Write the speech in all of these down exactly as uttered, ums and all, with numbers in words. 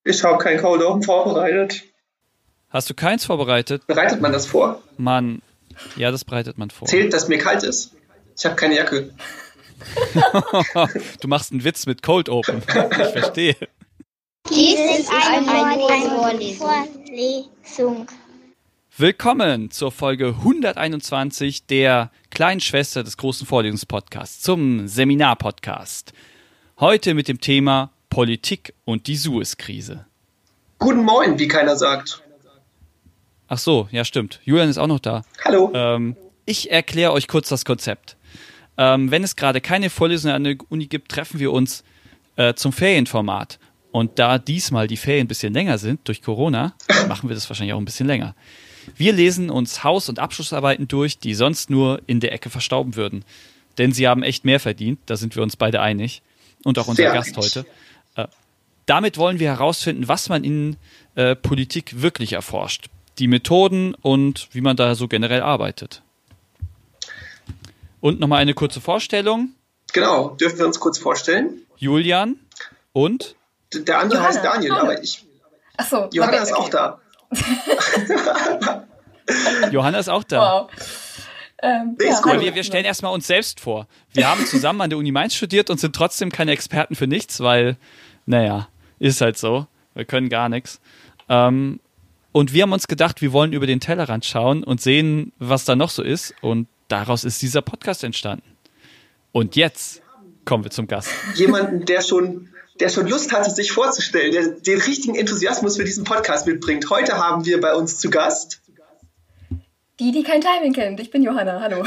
Ich habe kein Cold Open vorbereitet. Hast du keins vorbereitet? Bereitet man das vor? Mann, ja, das bereitet man vor. Zählt, dass mir kalt ist? Ich habe keine Jacke. Du machst einen Witz mit Cold Open. Ich verstehe. Dies ist eine, eine Vorlesung. Willkommen zur Folge hunderteinundzwanzig der kleinen Schwester des großen Vorlesungspodcasts, zum Seminarpodcast. Heute mit dem Thema Politik und die Suez-Krise. Guten Morgen, wie keiner sagt. Ach so, ja stimmt. Julian ist auch noch da. Hallo. Ähm, ich erkläre euch kurz das Konzept. Ähm, wenn es gerade keine Vorlesungen an der Uni gibt, treffen wir uns äh, zum Ferienformat. Und da diesmal die Ferien ein bisschen länger sind durch Corona, machen wir das wahrscheinlich auch ein bisschen länger. Wir lesen uns Haus- und Abschlussarbeiten durch, die sonst nur in der Ecke verstauben würden. Denn sie haben echt mehr verdient, da sind wir uns beide einig. Und auch unser Sehr Gast einig. heute. Äh, damit wollen wir herausfinden, was man in äh, Politik wirklich erforscht. Die Methoden und wie man da so generell arbeitet. Und nochmal eine kurze Vorstellung. Genau, dürfen wir uns kurz vorstellen? Julian und? D- Der andere Johanna. heißt Daniel, Hallo. aber ich. Ach so. Johanna okay, ist auch okay. da. Johanna ist auch da. Wow. Ähm, Nee, ist ja, gut. Ja, wir, wir stellen erstmal uns selbst vor. Wir haben zusammen an der Uni Mainz studiert und sind trotzdem keine Experten für nichts, weil, naja, ist halt so. Wir können gar nichts. Ähm, und wir haben uns gedacht, wir wollen über den Tellerrand schauen und sehen, was da noch so ist. Und daraus ist dieser Podcast entstanden. Und jetzt kommen wir zum Gast. Jemanden, der schon, der schon Lust hatte, sich vorzustellen, der den richtigen Enthusiasmus für diesen Podcast mitbringt. Heute haben wir bei uns zu Gast. Die, die kein Timing kennt. Ich bin Johanna. Hallo.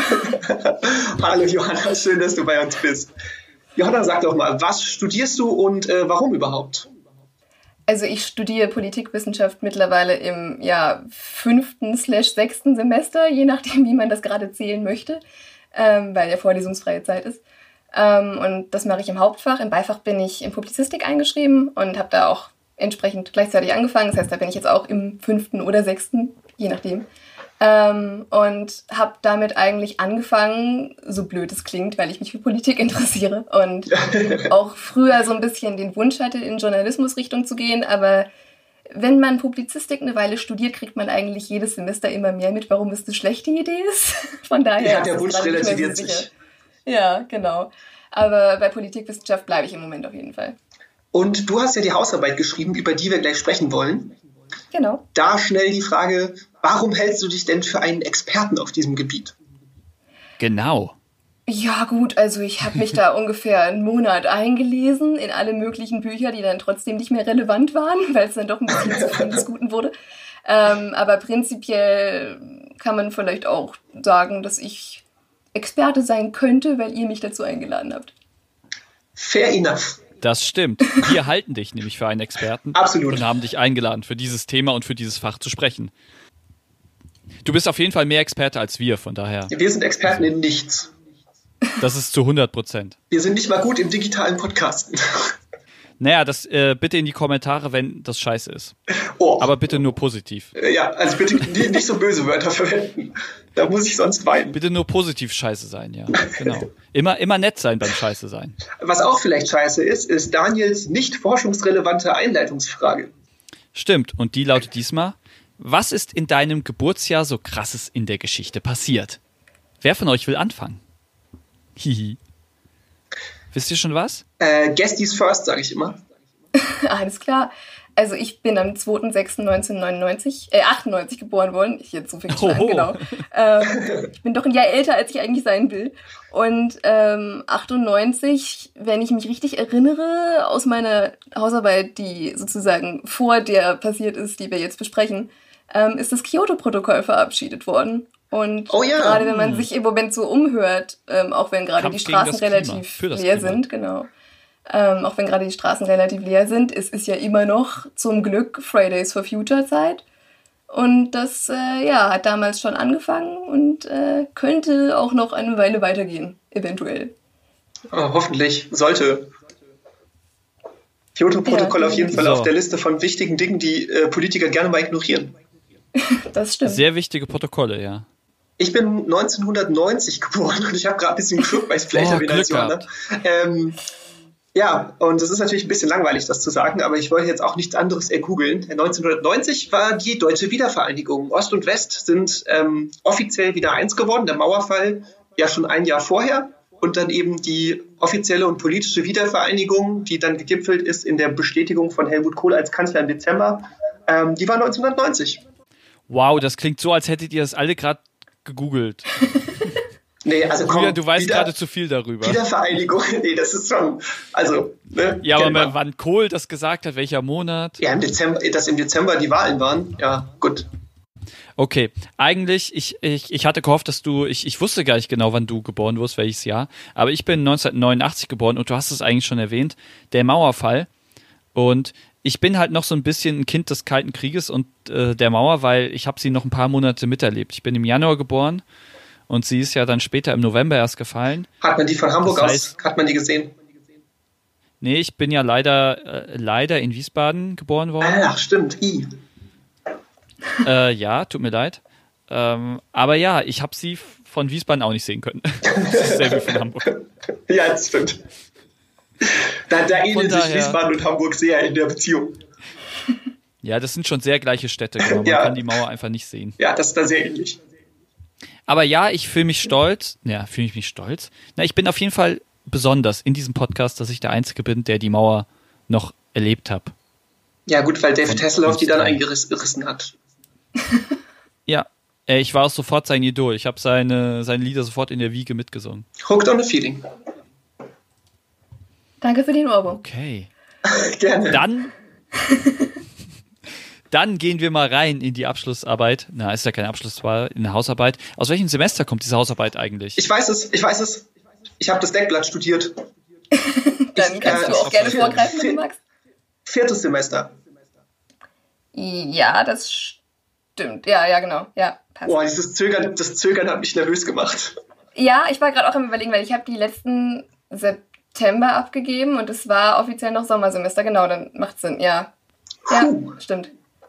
Hallo Johanna, schön, dass du bei uns bist. Johanna, sag doch mal, was studierst du und äh, warum überhaupt? Also ich studiere Politikwissenschaft mittlerweile im ja, fünften slash sechsten Semester, je nachdem, wie man das gerade zählen möchte, ähm, weil ja vorlesungsfreie Zeit ist. Ähm, und das mache ich im Hauptfach. Im Beifach bin ich in Publizistik eingeschrieben und habe da auch entsprechend gleichzeitig angefangen. Das heißt, da bin ich jetzt auch im fünften oder sechsten, je nachdem. Ähm, und habe damit eigentlich angefangen, so blöd es klingt, weil ich mich für Politik interessiere und auch früher so ein bisschen den Wunsch hatte, in Journalismusrichtung zu gehen, aber wenn man Publizistik eine Weile studiert, kriegt man eigentlich jedes Semester immer mehr mit, warum es eine schlechte Idee ist. Von daher Ja, ist der es Wunsch gerade nicht mehr so relativiert sicher. sich. Ja, genau. Aber bei Politikwissenschaft bleibe ich im Moment auf jeden Fall. Und du hast ja die Hausarbeit geschrieben, über die wir gleich sprechen wollen. Genau. Da schnell die Frage, warum hältst du dich denn für einen Experten auf diesem Gebiet? Genau. Ja gut, also ich habe mich da ungefähr einen Monat eingelesen in alle möglichen Bücher, die dann trotzdem nicht mehr relevant waren, weil es dann doch ein bisschen zu viel des Guten wurde. Ähm, aber prinzipiell kann man vielleicht auch sagen, dass ich Experte sein könnte, weil ihr mich dazu eingeladen habt. Fair enough. Das stimmt. Wir halten dich nämlich für einen Experten. Absolut. Und haben dich eingeladen, für dieses Thema und für dieses Fach zu sprechen. Du bist auf jeden Fall mehr Experte als wir, von daher. Wir sind Experten in nichts. Das ist zu hundert Prozent. Wir sind nicht mal gut im digitalen Podcasten. Naja, das äh, bitte in die Kommentare, wenn das scheiße ist. Oh, Aber bitte nur positiv. ja, also bitte nie- nicht so böse Wörter verwenden. Da muss ich sonst weinen. Bitte nur positiv scheiße sein, ja. Genau. Immer, immer nett sein beim Scheiße sein. Was auch vielleicht scheiße ist, ist Daniels nicht forschungsrelevante Einleitungsfrage. Stimmt. Und die lautet diesmal: Was ist in deinem Geburtsjahr so Krasses in der Geschichte passiert? Wer von euch will anfangen? Hihi. Wisst ihr schon was? Äh, Guesties first, sage ich immer. Alles klar. Also ich bin am zweiten sechsten neunzehnhundertneunundneunzig, äh, achtundneunzig geboren worden. Ich jetzt so viel schon an, Oho. genau. Ähm, ich bin doch ein Jahr älter, als ich eigentlich sein will. Und ähm, achtundneunzig, wenn ich mich richtig erinnere, aus meiner Hausarbeit, die sozusagen vor der passiert ist, die wir jetzt besprechen, ähm, ist das Kyoto-Protokoll verabschiedet worden. Und Oh ja. gerade wenn man sich im Moment so umhört, ähm, auch wenn gerade Kampf die gegen das Straßen Klima, relativ für das leer Klima. sind, genau. Ähm, auch wenn gerade die Straßen relativ leer sind, es ist ja immer noch zum Glück Fridays for Future Zeit. Und das äh, ja, hat damals schon angefangen und äh, könnte auch noch eine Weile weitergehen, eventuell. Oh, hoffentlich. Sollte. Kyoto-Protokoll Ja, auf jeden Fall so. auf der Liste von wichtigen Dingen, die äh, Politiker gerne mal ignorieren. Das stimmt. Sehr wichtige Protokolle, ja. Ich bin neunzehnhundertneunzig geboren und ich habe gerade ein bisschen geschluckt, weil ich vielleicht Oh, erwähnt als Glück Johanna. Ähm, Ja, und es ist natürlich ein bisschen langweilig, das zu sagen, aber ich wollte jetzt auch nichts anderes ergoogeln. neunzehnhundertneunzig war die deutsche Wiedervereinigung. Ost und West sind ähm, offiziell wieder eins geworden, der Mauerfall ja schon ein Jahr vorher. Und dann eben die offizielle und politische Wiedervereinigung, die dann gegipfelt ist in der Bestätigung von Helmut Kohl als Kanzler im Dezember, ähm, die war neunzehnhundertneunzig. Wow, das klingt so, als hättet ihr das alle gerade gegoogelt. Nee, also komm, Julian, du weißt wieder, gerade zu viel darüber. Wiedervereinigung, nee, das ist schon, also, ne. Ja, aber man. wann Kohl das gesagt hat, welcher Monat? Ja, im Dezember, dass im Dezember die Wahlen waren, ja, gut. Okay, eigentlich, ich, ich, ich hatte gehofft, dass du, ich, ich wusste gar nicht genau, wann du geboren wirst, welches Jahr, aber ich bin neunzehnhundertneunundachtzig geboren und du hast es eigentlich schon erwähnt, der Mauerfall. Und ich bin halt noch so ein bisschen ein Kind des Kalten Krieges und äh, der Mauer, weil ich habe sie noch ein paar Monate miterlebt. Ich bin im Januar geboren. Und sie ist ja dann später im November erst gefallen. Hat man die von Hamburg das heißt, aus, hat man die gesehen? Nee, ich bin ja leider, äh, leider in Wiesbaden geboren worden. Ach, stimmt. I. Äh, ja, tut mir leid. Ähm, aber ja, ich habe sie von Wiesbaden auch nicht sehen können. Das ist sehr wie von Hamburg. Ja, das stimmt. Da, da ähneln sich daher, Wiesbaden und Hamburg sehr in der Beziehung. Ja, das sind schon sehr gleiche Städte. Genau. Man ja. kann die Mauer einfach nicht sehen. Ja, das ist da sehr ähnlich. Aber ja, ich fühle mich stolz. Ja, fühle ich mich stolz? Na, ich bin auf jeden Fall besonders in diesem Podcast, dass ich der Einzige bin, der die Mauer noch erlebt hat. Ja gut, weil David Hasselhoff die dann eingerissen hat. Ja, ich war auch sofort sein Idol. Ich habe seine, seine Lieder sofort in der Wiege mitgesungen. Hooked on a Feeling. Danke für den Ohrwurm. Okay. Gerne. Dann... Dann gehen wir mal rein in die Abschlussarbeit. Na, ist ja keine Abschlussarbeit, in der Hausarbeit. Aus welchem Semester kommt diese Hausarbeit eigentlich? Ich weiß es, ich weiß es. Ich habe das Deckblatt studiert. Dann ich, kannst äh, du auch gerne vier, vorgreifen, wenn vier, du magst. Viertes Semester. Ja, das stimmt. Ja, ja, genau. Ja, passt. Boah, dieses Zögern, das Zögern hat mich nervös gemacht. Ja, ich war gerade auch am Überlegen, weil ich habe die letzten September abgegeben und es war offiziell noch Sommersemester. Genau, dann macht Sinn. Ja, ja, Puh. Stimmt.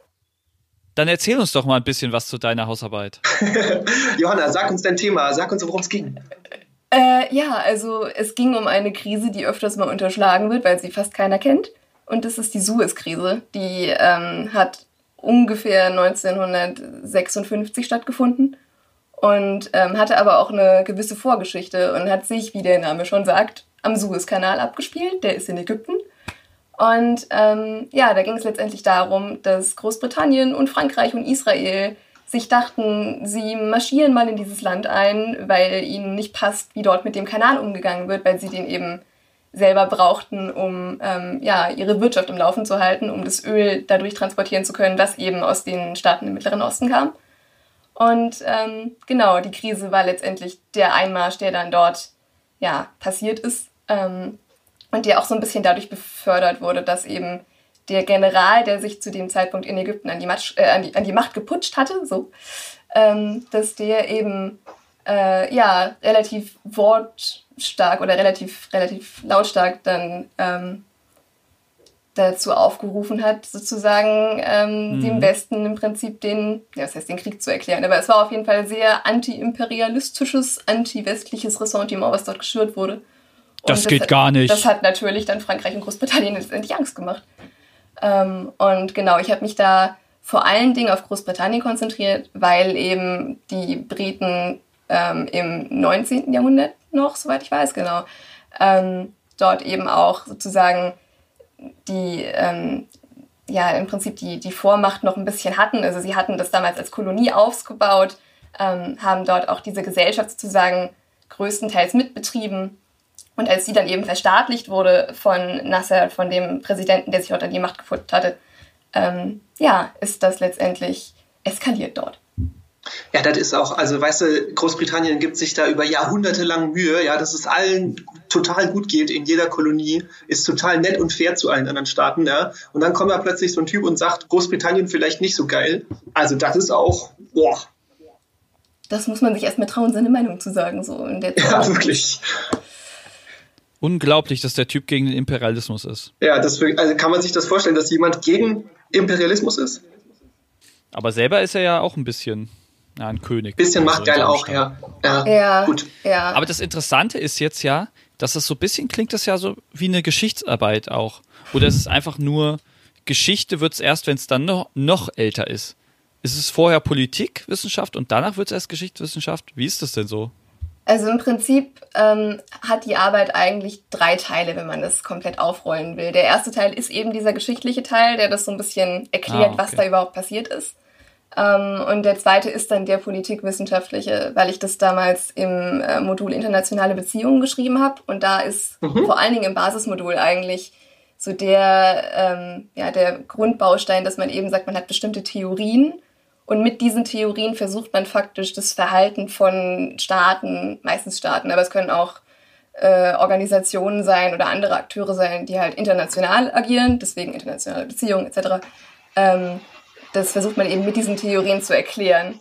Dann erzähl uns doch mal ein bisschen was zu deiner Hausarbeit. Johanna, sag uns dein Thema, sag uns, worum es ging. Äh, ja, also es ging um eine Krise, die öfters mal unterschlagen wird, weil sie fast keiner kennt. Und das ist die Suez-Krise. Die ähm, hat ungefähr neunzehnhundertsechsundfünfzig stattgefunden und ähm, hatte aber auch eine gewisse Vorgeschichte und hat sich, wie der Name schon sagt, am Suezkanal abgespielt. Der ist in Ägypten. Und ähm, ja, da ging es letztendlich darum, dass Großbritannien und Frankreich und Israel sich dachten, sie marschieren mal in dieses Land ein, weil ihnen nicht passt, wie dort mit dem Kanal umgegangen wird, weil sie den eben selber brauchten, um ähm, ja, ihre Wirtschaft im Laufen zu halten, um das Öl dadurch transportieren zu können, das eben aus den Staaten im Mittleren Osten kam. Und ähm, genau, die Krise war letztendlich der Einmarsch, der dann dort ja, passiert ist. Ähm, Und der auch so ein bisschen dadurch befördert wurde, dass eben der General, der sich zu dem Zeitpunkt in Ägypten an die, Matsch, äh, an die, an die Macht geputscht hatte, so, ähm, dass der eben äh, ja, relativ wortstark oder relativ, relativ lautstark dann ähm, dazu aufgerufen hat, sozusagen ähm, mhm. dem Westen im Prinzip den, ja, was heißt den Krieg zu erklären, aber es war auf jeden Fall sehr anti-imperialistisches, anti-westliches Ressentiment, was dort geschürt wurde. Das, das geht hat, gar nicht. Das hat natürlich dann Frankreich und Großbritannien letztendlich Angst gemacht. Ähm, und genau, ich habe mich da vor allen Dingen auf Großbritannien konzentriert, weil eben die Briten ähm, im neunzehnten Jahrhundert noch, soweit ich weiß, genau, ähm, dort eben auch sozusagen die, ähm, ja, im Prinzip die, die Vormacht noch ein bisschen hatten. Also sie hatten das damals als Kolonie aufgebaut, ähm, haben dort auch diese Gesellschaft sozusagen größtenteils mitbetrieben. Und als sie dann eben verstaatlicht wurde von Nasser, von dem Präsidenten, der sich dort an die Macht gefunden hatte, ähm, ja, ist das letztendlich eskaliert dort. Ja, das ist auch, also weißt du, Großbritannien gibt sich da über Jahrhunderte lang Mühe, ja, dass es allen total gut geht in jeder Kolonie, ist total nett und fair zu allen anderen Staaten, ja. Und dann kommt da plötzlich so ein Typ und sagt, Großbritannien vielleicht nicht so geil. Also das ist auch, boah. Das muss man sich erst mal trauen, seine Meinung zu sagen, so in der Zeit. Ja, wirklich. Unglaublich, dass der Typ gegen den Imperialismus ist. Ja, das also kann man sich das vorstellen, dass jemand gegen Imperialismus ist? Aber selber ist er ja auch ein bisschen ja, ein König. Bisschen machtgeil auch, ja. Ja, ja, gut. Ja. Aber das Interessante ist jetzt ja, dass es so ein bisschen klingt, das ja so wie eine Geschichtsarbeit auch. Oder ist es einfach nur, Geschichte wird es erst, wenn es dann noch, noch älter ist? Ist es vorher Politikwissenschaft und danach wird es erst Geschichtswissenschaft? Wie ist das denn so? Also im Prinzip ähm, hat die Arbeit eigentlich drei Teile, wenn man das komplett aufrollen will. Der erste Teil ist eben dieser geschichtliche Teil, der das so ein bisschen erklärt, ah, okay. was da überhaupt passiert ist. Ähm, und der zweite ist dann der politikwissenschaftliche, weil ich das damals im äh, Modul Internationale Beziehungen geschrieben habe. Und da ist mhm. vor allen Dingen im Basismodul eigentlich so der, ähm, ja, der Grundbaustein, dass man eben sagt, man hat bestimmte Theorien. Und mit diesen Theorien versucht man faktisch das Verhalten von Staaten, meistens Staaten, aber es können auch äh, Organisationen sein oder andere Akteure sein, die halt international agieren, deswegen internationale Beziehungen et cetera. Ähm, das versucht man eben mit diesen Theorien zu erklären.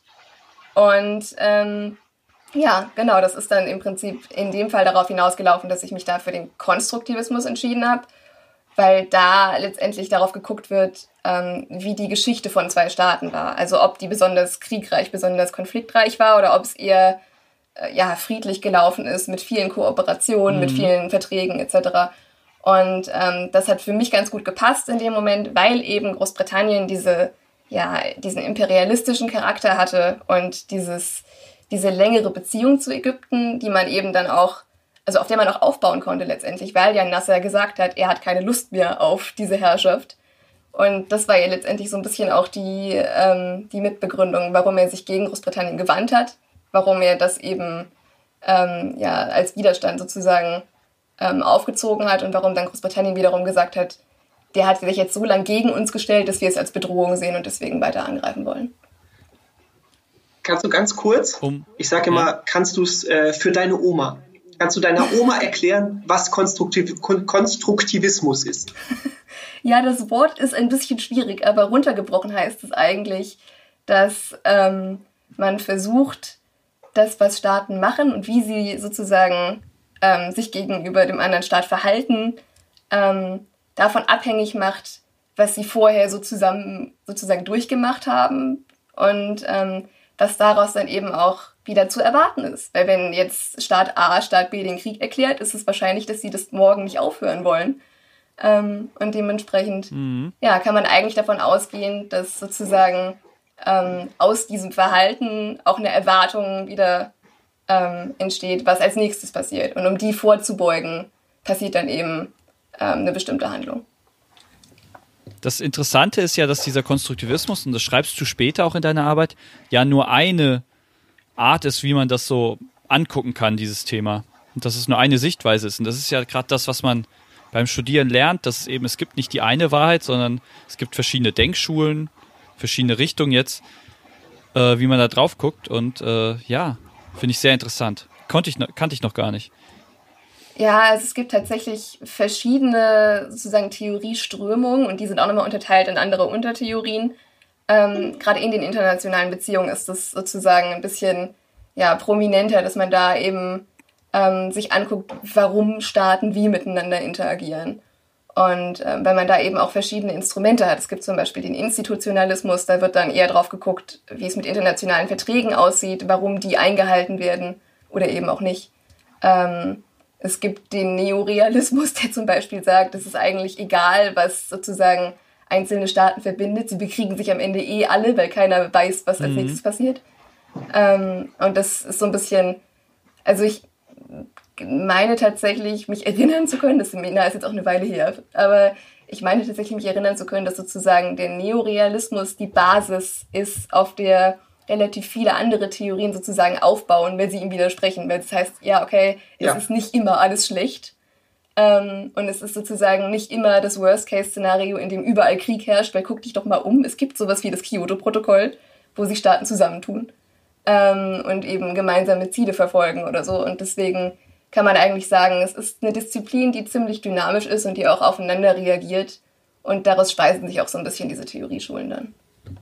Und ähm, ja, genau, das ist dann im Prinzip in dem Fall darauf hinausgelaufen, dass ich mich da für den Konstruktivismus entschieden habe, weil da letztendlich darauf geguckt wird, ähm, wie die Geschichte von zwei Staaten war. Also ob die besonders kriegreich, besonders konfliktreich war oder ob es eher äh, ja, friedlich gelaufen ist mit vielen Kooperationen, mhm. mit vielen Verträgen et cetera. Und ähm, das hat für mich ganz gut gepasst in dem Moment, weil eben Großbritannien diese, ja, diesen imperialistischen Charakter hatte und dieses, diese längere Beziehung zu Ägypten, die man eben dann auch also auf der man auch aufbauen konnte letztendlich, weil ja Nasser gesagt hat, er hat keine Lust mehr auf diese Herrschaft. Und das war ja letztendlich so ein bisschen auch die, ähm, die Mitbegründung, warum er sich gegen Großbritannien gewandt hat, warum er das eben ähm, ja, als Widerstand sozusagen ähm, aufgezogen hat und warum dann Großbritannien wiederum gesagt hat, der hat sich jetzt so lange gegen uns gestellt, dass wir es als Bedrohung sehen und deswegen weiter angreifen wollen. Kannst du ganz kurz, um, ich sage immer, ja. kannst du es äh, für deine Oma, Kannst du deiner Oma erklären, was Konstruktiv- Konstruktivismus ist? Ja, das Wort ist ein bisschen schwierig, aber runtergebrochen heißt es eigentlich, dass ähm, man versucht, das, was Staaten machen und wie sie sozusagen ähm, sich gegenüber dem anderen Staat verhalten, ähm, davon abhängig macht, was sie vorher so zusammen sozusagen durchgemacht haben und ähm, was daraus dann eben auch wieder zu erwarten ist. Weil wenn jetzt Staat A, Staat B den Krieg erklärt, ist es wahrscheinlich, dass sie das morgen nicht aufhören wollen. Ähm, und dementsprechend mhm. ja, kann man eigentlich davon ausgehen, dass sozusagen ähm, aus diesem Verhalten auch eine Erwartung wieder ähm, entsteht, was als nächstes passiert. Und um die vorzubeugen, passiert dann eben ähm, eine bestimmte Handlung. Das Interessante ist ja, dass dieser Konstruktivismus, und das schreibst du später auch in deiner Arbeit, ja nur eine Art ist, wie man das so angucken kann, dieses Thema. Und dass es nur eine Sichtweise ist. Und das ist ja gerade das, was man beim Studieren lernt, dass es eben, es gibt nicht die eine Wahrheit, sondern es gibt verschiedene Denkschulen, verschiedene Richtungen jetzt, äh, wie man da drauf guckt. Und äh, ja, finde ich sehr interessant. Konnte ich, kannte ich noch gar nicht. Ja, also es gibt tatsächlich verschiedene sozusagen Theorieströmungen und die sind auch nochmal unterteilt in andere Untertheorien. Ähm, gerade in den internationalen Beziehungen ist das sozusagen ein bisschen ja, prominenter, dass man da eben ähm, sich anguckt, warum Staaten wie miteinander interagieren. Und ähm, weil man da eben auch verschiedene Instrumente hat. Es gibt zum Beispiel den Institutionalismus, da wird dann eher drauf geguckt, wie es mit internationalen Verträgen aussieht, warum die eingehalten werden oder eben auch nicht. Ähm, es gibt den Neorealismus, der zum Beispiel sagt, es ist eigentlich egal, was sozusagen einzelne Staaten verbindet. Sie bekriegen sich am Ende eh alle, weil keiner weiß, was als mhm. nächstes passiert. Ähm, und das ist so ein bisschen, also ich meine tatsächlich, mich erinnern zu können, das Seminar ist jetzt auch eine Weile her, aber ich meine tatsächlich, mich erinnern zu können, dass sozusagen der Neorealismus die Basis ist, auf der relativ viele andere Theorien sozusagen aufbauen, wenn sie ihm widersprechen. Weil das heißt, ja, okay, es ja. ist nicht immer alles schlecht. Ähm, und es ist sozusagen nicht immer das Worst-Case-Szenario, in dem überall Krieg herrscht, weil guck dich doch mal um, es gibt sowas wie das Kyoto-Protokoll, wo sich Staaten zusammentun ähm, und eben gemeinsame Ziele verfolgen oder so. Und deswegen kann man eigentlich sagen, es ist eine Disziplin, die ziemlich dynamisch ist und die auch aufeinander reagiert. Und daraus speisen sich auch so ein bisschen diese Theorieschulen dann.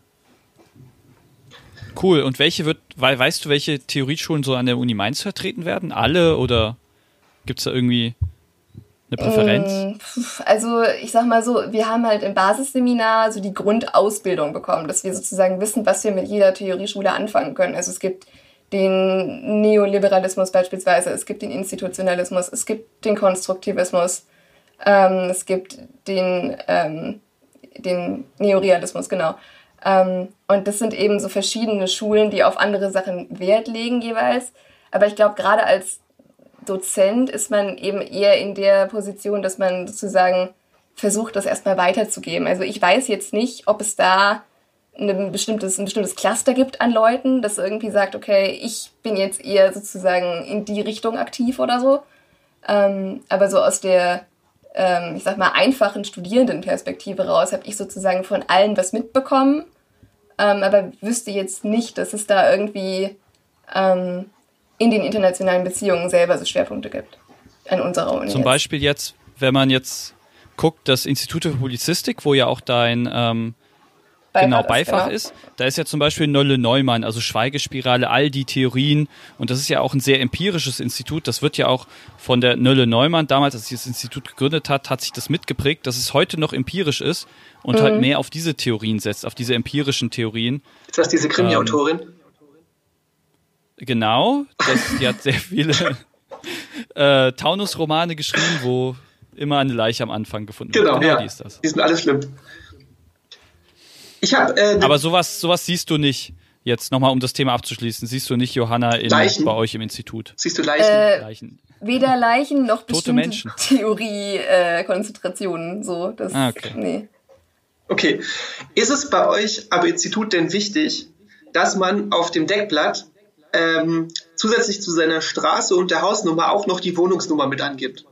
Cool. Und welche wird, weißt du, welche Theorieschulen so an der Uni Mainz vertreten werden? Alle oder gibt es da irgendwie eine Präferenz? Also ich sag mal so, wir haben halt im Basisseminar so die Grundausbildung bekommen, dass wir sozusagen wissen, was wir mit jeder Theorieschule anfangen können. Also es gibt den Neoliberalismus beispielsweise, es gibt den Institutionalismus, es gibt den Konstruktivismus, ähm, es gibt den, ähm, den Neorealismus, genau. Ähm, und das sind eben so verschiedene Schulen, die auf andere Sachen Wert legen jeweils. Aber ich glaube, gerade als Dozent ist man eben eher in der Position, dass man sozusagen versucht, das erstmal weiterzugeben. Also ich weiß jetzt nicht, ob es da ein bestimmtes, ein bestimmtes Cluster gibt an Leuten, das irgendwie sagt, okay, ich bin jetzt eher sozusagen in die Richtung aktiv oder so. Ähm, aber so aus der, ähm, ich sag mal, einfachen Studierendenperspektive raus habe ich sozusagen von allen was mitbekommen, ähm, aber wüsste jetzt nicht, dass es da irgendwie ähm, in den internationalen Beziehungen selber so Schwerpunkte gibt an unserer Uni. Zum jetzt. Beispiel jetzt, wenn man jetzt guckt, das Institut für Publizistik, wo ja auch dein ähm, Beifach genau, Beifach ist, genau. ist, da ist ja zum Beispiel Nolle-Neumann, also Schweigespirale, all die Theorien, und das ist ja auch ein sehr empirisches Institut, das wird ja auch von der Nolle-Neumann, damals, als sie das Institut gegründet hat, hat sich das mitgeprägt, dass es heute noch empirisch ist und mhm. halt mehr auf diese Theorien setzt, auf diese empirischen Theorien. Ist das diese Krimi-Autorin? Ähm, genau, das, die hat sehr viele äh, Taunus-Romane geschrieben, wo immer eine Leiche am Anfang gefunden genau, wird. Genau, ja. die ist das. Die sind alle schlimm. Ich hab, äh, Aber sowas, sowas siehst du nicht, jetzt nochmal um das Thema abzuschließen, siehst du nicht, Johanna, in, bei euch im Institut? Siehst du Leichen? Äh, Leichen. Weder Leichen noch Tote Menschen. Theorie-Konzentrationen. Äh, so. Das, ah, okay. Nee. Okay. Ist es bei euch am Institut denn wichtig, dass man auf dem Deckblatt ähm, zusätzlich zu seiner Straße und der Hausnummer auch noch die Wohnungsnummer mit angibt?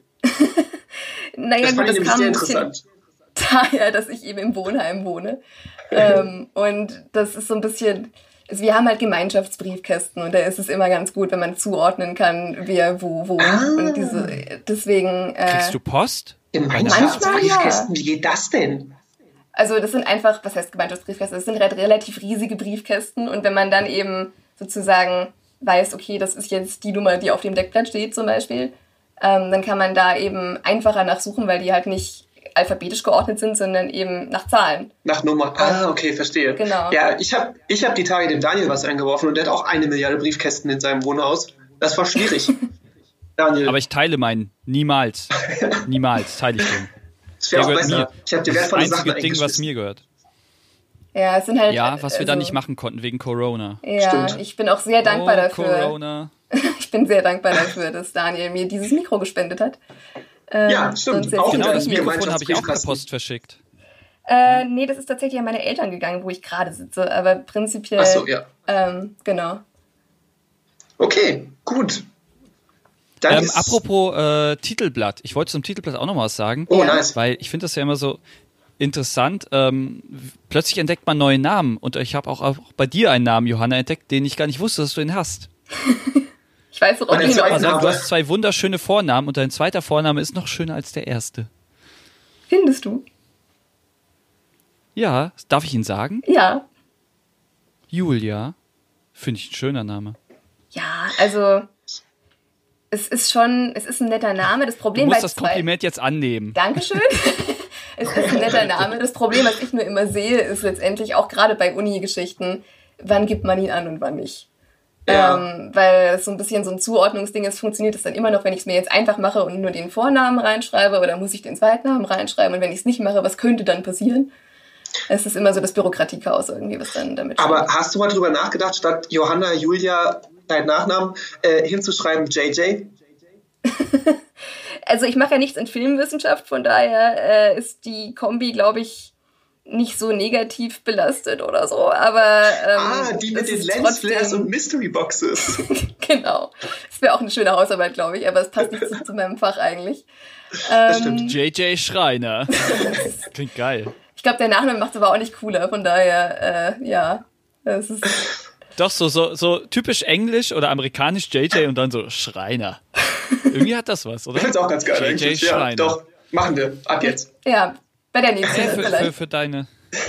naja, das fand gut, ich nämlich sehr interessant. Daher, dass ich eben im Wohnheim wohne. ähm, und das ist so ein bisschen, also wir haben halt Gemeinschaftsbriefkästen und da ist es immer ganz gut, wenn man zuordnen kann, wer wo wohnt. Ah. Und diese, deswegen. Äh, Kriegst du Post? Gemeinschaftsbriefkästen, ja. Wie geht das denn? Also das sind einfach, was heißt Gemeinschaftsbriefkästen? Das sind halt relativ riesige Briefkästen und wenn man dann eben sozusagen weiß, okay, das ist jetzt die Nummer, die auf dem Deckblatt steht zum Beispiel, ähm, dann kann man da eben einfacher nachsuchen, weil die halt nicht alphabetisch geordnet sind, sondern eben nach Zahlen. Nach Nummer. Ah, okay, verstehe. Genau. Ja, ich habe ich hab die Tage dem Daniel was eingeworfen und der hat auch eine Milliarde Briefkästen in seinem Wohnhaus. Das war schwierig. Daniel. Aber ich teile meinen. Niemals. Niemals teile ich den. Das wäre auch besser. Mir. Ich habe dir wertvolle Sachen einzige Ding, was mir gehört. Ja, es sind halt. Ja, was wir also, da nicht machen konnten wegen Corona. Ja, Stimmt. Ich bin auch sehr dankbar oh, dafür. Corona. Ich bin sehr dankbar dafür, dass Daniel mir dieses Mikro gespendet hat. Ähm, ja, stimmt. Auch genau, das Mikrofon habe ich auch per Post verschickt. Äh, nee, das ist tatsächlich an meine Eltern gegangen, wo ich gerade sitze. Aber prinzipiell. Ach so, ja. Ähm, genau. Okay, gut. Ähm, apropos äh, Titelblatt. Ich wollte zum Titelblatt auch noch mal was sagen. Oh, nice. Weil ich finde das ja immer so interessant. Ähm, plötzlich entdeckt man neue Namen. Und ich habe auch, auch bei dir einen Namen, Johanna, entdeckt, den ich gar nicht wusste, dass du ihn hast. Ich weiß, worauf du hinaus also, du hast zwei wunderschöne Vornamen und dein zweiter Vorname ist noch schöner als der erste. Findest du? Ja, darf ich ihn sagen? Ja. Julia. Finde ich ein schöner Name. Ja, also es ist schon, es ist ein netter Name. Das Problem du musst bei das Kompliment zwei, jetzt annehmen. Dankeschön. Es ist ein netter Name. Das Problem, was ich nur immer sehe, ist letztendlich auch gerade bei Uni-Geschichten, wann gibt man ihn an und wann nicht. Ja. Ähm, weil es so ein bisschen so ein Zuordnungsding ist, funktioniert es dann immer noch, wenn ich es mir jetzt einfach mache und nur den Vornamen reinschreibe, oder muss ich den Zweitnamen reinschreiben, und wenn ich es nicht mache, was könnte dann passieren? Es ist immer so das Bürokratiechaos irgendwie, was dann damit Aber steht. Hast du mal drüber nachgedacht, statt Johanna, Julia, dein Nachnamen, äh, hinzuschreiben J J? Also ich mache ja nichts in Filmwissenschaft, von daher äh, ist die Kombi, glaube ich, nicht so negativ belastet oder so, aber ähm, ah, die mit den Lensflares und Mystery Boxes. Genau. Das wäre auch eine schöne Hausarbeit, glaube ich, aber es passt nicht zu, zu meinem Fach eigentlich. Das ähm, stimmt. J J Schreiner. Klingt geil. Ich glaube, der Nachname macht es aber auch nicht cooler, von daher, äh, ja. Das ist Doch, so, so, so typisch englisch oder amerikanisch J J und dann so Schreiner. Irgendwie hat das was, oder? Ich finde es auch ganz geil. J J Schreiner. Ja, doch, machen wir. Ab jetzt. Ja, bei der nächsten hey, für, vielleicht. Für, für deine...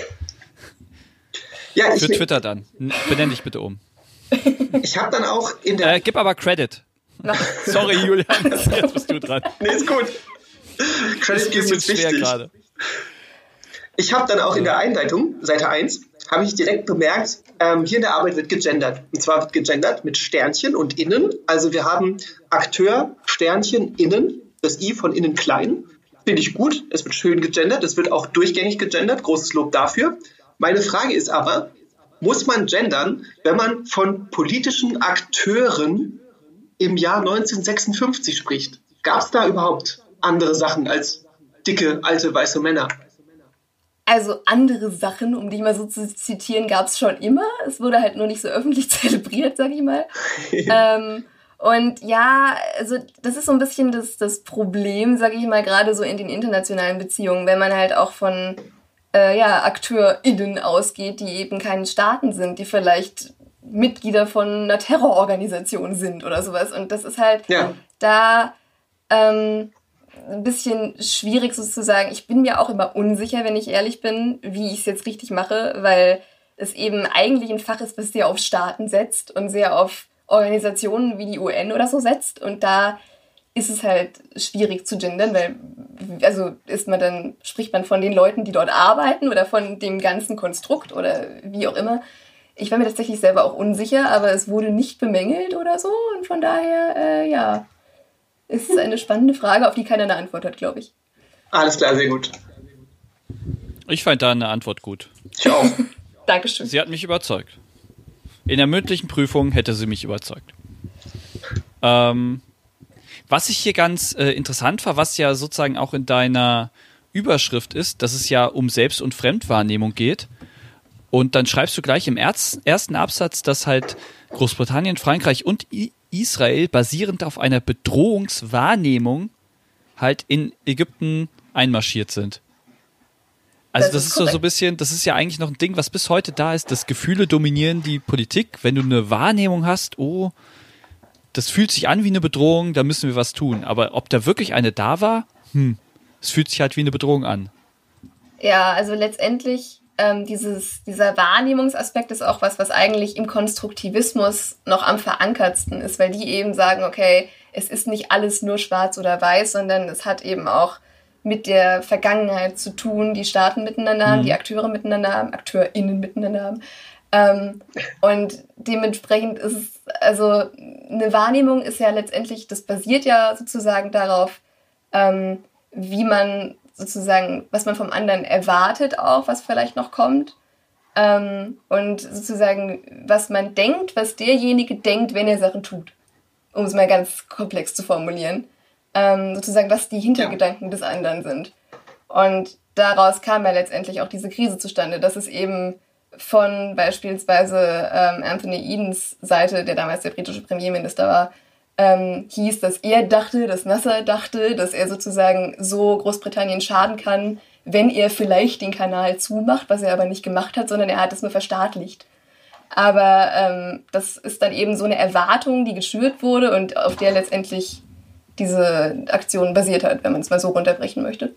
Ja, ich, für Twitter dann. Benenn dich bitte um. Ich habe dann auch in der... Äh, gib aber Credit. Na. Sorry, Julian, jetzt bist du dran. Nee, ist gut. Credit ist geben ist schwer wichtig. gerade. Ich habe dann auch in der Einleitung, Seite eins, habe ich direkt bemerkt, ähm, hier in der Arbeit wird gegendert. Und zwar wird gegendert mit Sternchen und Innen. Also wir haben Akteur, Sternchen, Innen, das I von innen klein. Finde ich gut, es wird schön gegendert, es wird auch durchgängig gegendert, großes Lob dafür. Meine Frage ist aber, muss man gendern, wenn man von politischen Akteuren im Jahr neunzehnhundertsechsundfünfzig spricht? Gab es da überhaupt andere Sachen als dicke, alte, weiße Männer? Also andere Sachen, um die mal so zu zitieren, gab es schon immer. Es wurde halt nur nicht so öffentlich zelebriert, sag ich mal. ähm, und ja, also das ist so ein bisschen das, das Problem, sag ich mal, gerade so in den internationalen Beziehungen, wenn man halt auch von äh, ja, AkteurInnen ausgeht, die eben keine Staaten sind, die vielleicht Mitglieder von einer Terrororganisation sind oder sowas. Und das ist halt ja. da ähm, ein bisschen schwierig sozusagen. Ich bin mir auch immer unsicher, wenn ich ehrlich bin, wie ich es jetzt richtig mache, weil es eben eigentlich ein Fach ist, was sehr auf Staaten setzt und sehr auf Organisationen wie die U N oder so setzt. Und da ist es halt schwierig zu gendern, weil also ist man dann, spricht man von den Leuten, die dort arbeiten oder von dem ganzen Konstrukt oder wie auch immer. Ich war mir tatsächlich selber auch unsicher, aber es wurde nicht bemängelt oder so und von daher, äh, ja, ist es eine spannende Frage, auf die keiner eine Antwort hat, glaube ich. Alles klar, sehr gut. Ich fand da eine Antwort gut. Ich auch. Dankeschön. Sie hat mich überzeugt. In der mündlichen Prüfung hätte sie mich überzeugt. Ähm, was ich hier ganz äh, interessant war, was ja sozusagen auch in deiner Überschrift ist, dass es ja um Selbst- und Fremdwahrnehmung geht. Und dann schreibst du gleich im Erz, ersten Absatz, dass halt Großbritannien, Frankreich und I- Israel basierend auf einer Bedrohungswahrnehmung halt in Ägypten einmarschiert sind. Also das, das ist, ist so, so ein bisschen, das ist ja eigentlich noch ein Ding, was bis heute da ist, dass Gefühle dominieren die Politik. Wenn du eine Wahrnehmung hast, oh, das fühlt sich an wie eine Bedrohung, da müssen wir was tun. Aber ob da wirklich eine da war, hm, es fühlt sich halt wie eine Bedrohung an. Ja, also letztendlich ähm, dieses, dieser Wahrnehmungsaspekt ist auch was, was eigentlich im Konstruktivismus noch am verankertsten ist, weil die eben sagen, okay, es ist nicht alles nur schwarz oder weiß, sondern es hat eben auch mit der Vergangenheit zu tun, die Staaten miteinander haben, mhm. die Akteure miteinander haben, AkteurInnen miteinander haben. Ähm, und dementsprechend ist es, also eine Wahrnehmung ist ja letztendlich, das basiert ja sozusagen darauf, ähm, wie man sozusagen, was man vom anderen erwartet auch, was vielleicht noch kommt. Ähm, und sozusagen, was man denkt, was derjenige denkt, wenn er Sachen tut. Um es mal ganz komplex zu formulieren. Ähm, sozusagen, was die Hintergedanken des anderen sind. Und daraus kam ja letztendlich auch diese Krise zustande, dass es eben von beispielsweise ähm, Anthony Edens Seite, der damals der britische Premierminister war, ähm, hieß, dass er dachte, dass Nasser dachte, dass er sozusagen so Großbritannien schaden kann, wenn er vielleicht den Kanal zumacht, was er aber nicht gemacht hat, sondern er hat es nur verstaatlicht. Aber ähm, das ist dann eben so eine Erwartung, die geschürt wurde und auf der letztendlich diese Aktion basiert hat, wenn man es mal so runterbrechen möchte.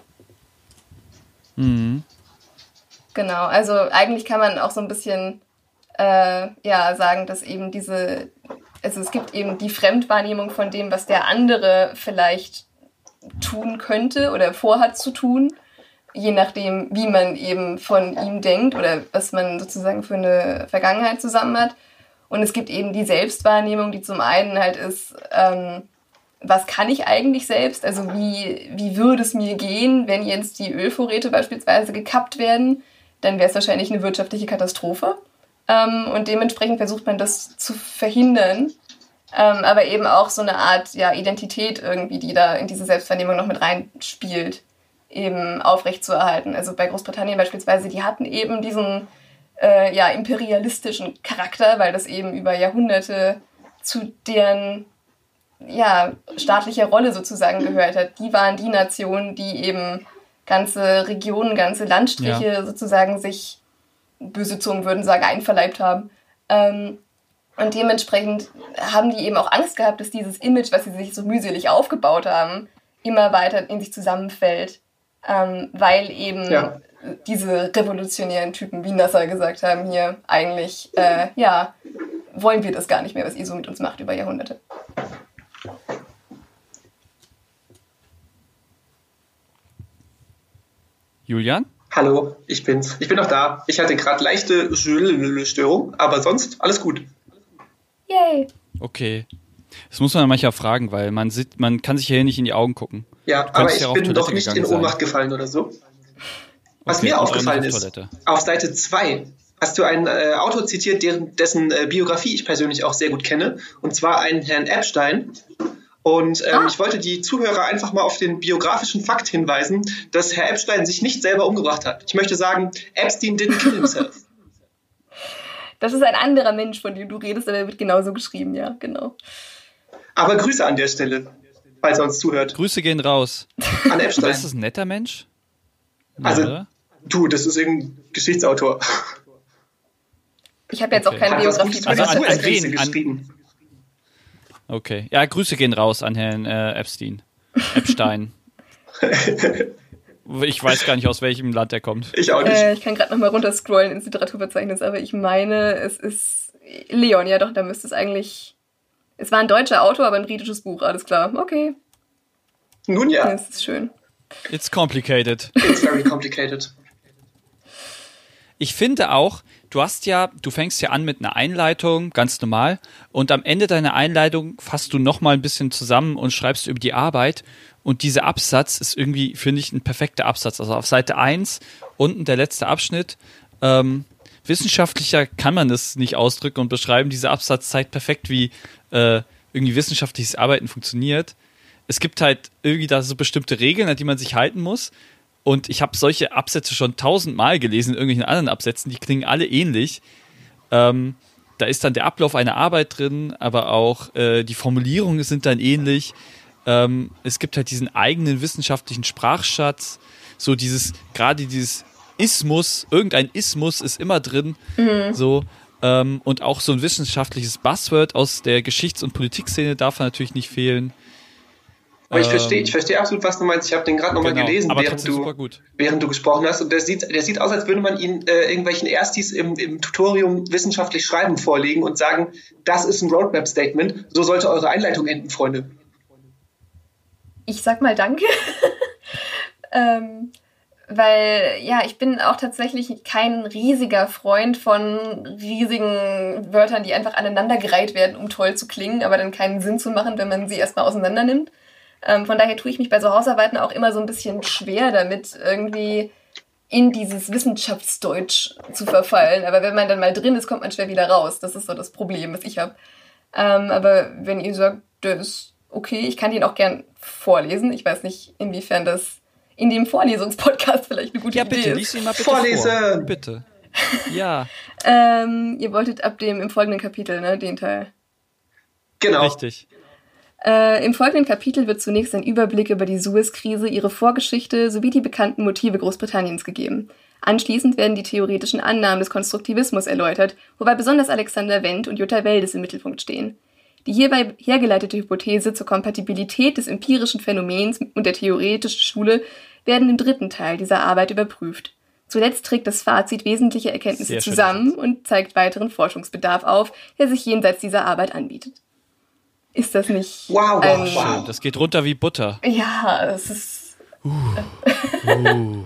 Mhm. Genau, also eigentlich kann man auch so ein bisschen äh, ja, sagen, dass eben diese, also es gibt eben die Fremdwahrnehmung von dem, was der andere vielleicht tun könnte oder vorhat zu tun, je nachdem, wie man eben von ihm denkt oder was man sozusagen für eine Vergangenheit zusammen hat. Und es gibt eben die Selbstwahrnehmung, die zum einen halt ist, ähm, was kann ich eigentlich selbst? Also wie, wie würde es mir gehen, wenn jetzt die Ölvorräte beispielsweise gekappt werden? Dann wäre es wahrscheinlich eine wirtschaftliche Katastrophe. Ähm, und dementsprechend versucht man das zu verhindern. Ähm, aber eben auch so eine Art ja, Identität irgendwie, die da in diese Selbstwahrnehmung noch mit reinspielt, eben aufrechtzuerhalten. Also bei Großbritannien beispielsweise, die hatten eben diesen äh, ja, imperialistischen Charakter, weil das eben über Jahrhunderte zu deren ja, staatlicher Rolle sozusagen gehört hat. Die waren die Nation, die eben ganze Regionen, ganze Landstriche ja. sozusagen sich, böse Zungen würden sagen, einverleibt haben. Ähm, und dementsprechend haben die eben auch Angst gehabt, dass dieses Image, was sie sich so mühselig aufgebaut haben, immer weiter in sich zusammenfällt. Ähm, weil eben ja. diese revolutionären Typen, wie Nasser gesagt haben, hier eigentlich, äh, ja, wollen wir das gar nicht mehr, was ihr so mit uns macht über Jahrhunderte. Julian? Hallo, ich bin's. Ich bin noch da. Ich hatte gerade leichte Störung, aber sonst alles gut. Yay. Okay. Das muss man manchmal fragen, weil man sieht, man kann sich hier nicht in die Augen gucken. Ja, aber ich bin doch nicht in Ohnmacht gefallen oder so. Was mir aufgefallen ist, auf Seite zwei hast du ein äh, Autor zitiert, deren, dessen äh, Biografie ich persönlich auch sehr gut kenne, und zwar einen Herrn Epstein. Und ähm, ah. ich wollte die Zuhörer einfach mal auf den biografischen Fakt hinweisen, dass Herr Epstein sich nicht selber umgebracht hat. Ich möchte sagen, Epstein didn't kill himself. Das ist ein anderer Mensch, von dem du redest, aber er wird genauso geschrieben, ja, genau. Aber Grüße an der Stelle, falls er uns zuhört. Grüße gehen raus. An Epstein. Ist das ein netter Mensch? Also, ja. Du, das ist irgendein Geschichtsautor. Ich habe jetzt okay. auch keine Biografie. Also an, an wen? Geschrieben. Okay. Ja, Grüße gehen raus an Herrn äh, Epstein. Epstein. Ich weiß gar nicht, aus welchem Land er kommt. Ich auch nicht. Äh, ich kann gerade nochmal runterscrollen ins Literaturverzeichnis, aber ich meine, es ist Leon. Ja doch, da müsste es eigentlich... Es war ein deutscher Autor, aber ein britisches Buch. Alles klar. Okay. Nun ja. Das ist schön. It's complicated. It's very complicated. Ich finde auch, du hast ja, du fängst ja an mit einer Einleitung, ganz normal, und am Ende deiner Einleitung fasst du nochmal ein bisschen zusammen und schreibst über die Arbeit, und dieser Absatz ist irgendwie, finde ich, ein perfekter Absatz. Also auf Seite eins, unten der letzte Abschnitt, ähm, wissenschaftlicher kann man es nicht ausdrücken und beschreiben. Dieser Absatz zeigt perfekt, wie äh, irgendwie wissenschaftliches Arbeiten funktioniert. Es gibt halt irgendwie da so bestimmte Regeln, an die man sich halten muss. Und ich habe solche Absätze schon tausendmal gelesen in irgendwelchen anderen Absätzen, die klingen alle ähnlich. Ähm, da ist dann der Ablauf einer Arbeit drin, aber auch äh, die Formulierungen sind dann ähnlich. Ähm, es gibt halt diesen eigenen wissenschaftlichen Sprachschatz, so dieses, gerade dieses Ismus, irgendein Ismus ist immer drin, mhm. so. Ähm, und auch so ein wissenschaftliches Buzzword aus der Geschichts- und Politikszene darf natürlich nicht fehlen. Aber ich verstehe ich verstehe absolut, was du meinst. Ich habe den gerade nochmal genau, gelesen, während du, während du gesprochen hast. Und der sieht, der sieht aus, als würde man ihn äh, irgendwelchen Erstis im, im Tutorium wissenschaftlich schreiben vorlegen und sagen, das ist ein Roadmap-Statement. So sollte eure Einleitung enden, Freunde. Ich sag mal danke. ähm, weil, ja, ich bin auch tatsächlich kein riesiger Freund von riesigen Wörtern, die einfach aneinandergereiht werden, um toll zu klingen, aber dann keinen Sinn zu machen, wenn man sie erstmal auseinander nimmt. Ähm, von daher tue ich mich bei so Hausarbeiten auch immer so ein bisschen schwer damit, irgendwie in dieses Wissenschaftsdeutsch zu verfallen. Aber wenn man dann mal drin ist, kommt man schwer wieder raus. Das ist so das Problem, was ich habe. Ähm, aber wenn ihr sagt, das ist okay, ich kann den auch gern vorlesen. Ich weiß nicht, inwiefern das in dem Vorlesungspodcast vielleicht eine gute ja, Idee ist. Ja, bitte, lies ihn mal bitte Vorlesen! vor. Bitte. Ja. ähm, ihr wolltet ab dem im folgenden Kapitel, ne, den Teil. Genau. Richtig. Äh, Im folgenden Kapitel wird zunächst ein Überblick über die Suez-Krise, ihre Vorgeschichte sowie die bekannten Motive Großbritanniens gegeben. Anschließend werden die theoretischen Annahmen des Konstruktivismus erläutert, wobei besonders Alexander Wendt und Jutta Weldes im Mittelpunkt stehen. Die hierbei hergeleitete Hypothese zur Kompatibilität des empirischen Phänomens und der theoretischen Schule werden im dritten Teil dieser Arbeit überprüft. Zuletzt trägt das Fazit wesentliche Erkenntnisse Sehr zusammen schön. und zeigt weiteren Forschungsbedarf auf, der sich jenseits dieser Arbeit anbietet. Ist das nicht wow, ein... wow, wow. Das geht runter wie Butter. Ja, es ist... Uh. Uh.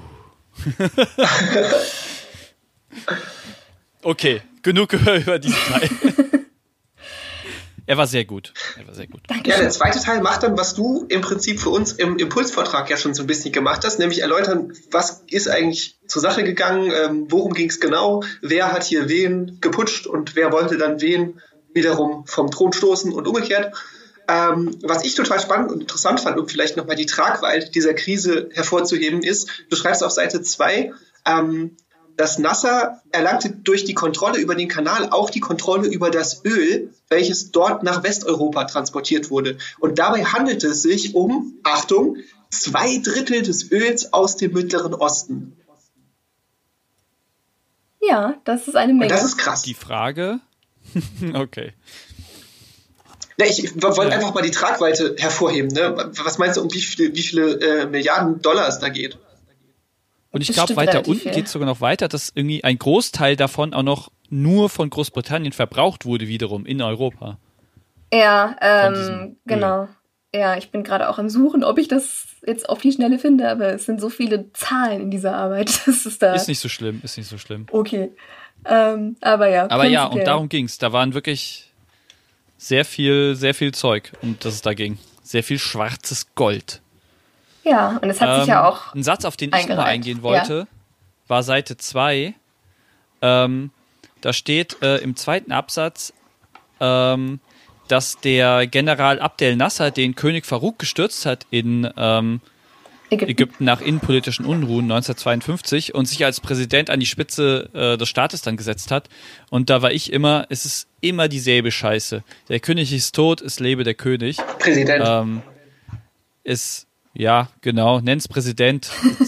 Okay, genug über diesen Teil. Er war sehr gut. Er war sehr gut. Ja, der zweite Teil macht dann, was du im Prinzip für uns im Impulsvortrag ja schon so ein bisschen gemacht hast, nämlich erläutern, was ist eigentlich zur Sache gegangen, ähm, worum ging es genau, wer hat hier wen geputscht und wer wollte dann wen wiederum vom Thron stoßen und umgekehrt. Ähm, was ich total spannend und interessant fand, um vielleicht nochmal die Tragweite dieser Krise hervorzuheben, ist, du schreibst auf Seite zwei, ähm, dass Nasser erlangte durch die Kontrolle über den Kanal auch die Kontrolle über das Öl, welches dort nach Westeuropa transportiert wurde. Und dabei handelte es sich um, Achtung, zwei Drittel des Öls aus dem Mittleren Osten. Ja, das ist eine Menge. Und das ist krass. Die Frage... Okay. Ja, ich, ich wollte ja. einfach mal die Tragweite hervorheben. Ne? Was meinst du, um wie viele, wie viele äh, Milliarden Dollar es da geht? Und ich glaube, weiter unten geht es sogar noch weiter, dass irgendwie ein Großteil davon auch noch nur von Großbritannien verbraucht wurde wiederum in Europa. Ja, ähm, genau. Ja, ich bin gerade auch am Suchen, ob ich das jetzt auf die Schnelle finde, aber es sind so viele Zahlen in dieser Arbeit. Das ist da. Ist nicht so schlimm, ist nicht so schlimm. Okay. Ähm, aber ja. Aber ja, und darum ging's. Da waren wirklich sehr viel, sehr viel Zeug, um das es da ging. Sehr viel schwarzes Gold. Ja, und es hat ähm, sich ja auch. Ein Satz, auf den ich mal eingehen wollte, ja. war Seite zwei. Ähm, da steht äh, im zweiten Absatz, ähm, dass der General Abdel Nasser den König Farouk gestürzt hat in ähm, Ägypten. Ägypten nach innenpolitischen Unruhen neunzehnhundertzweiundfünfzig und sich als Präsident an die Spitze äh, des Staates dann gesetzt hat. Und da war ich immer, es ist immer dieselbe Scheiße. Der König ist tot, es lebe der König. Präsident. Ähm, ist, ja, genau, nenn's Präsident.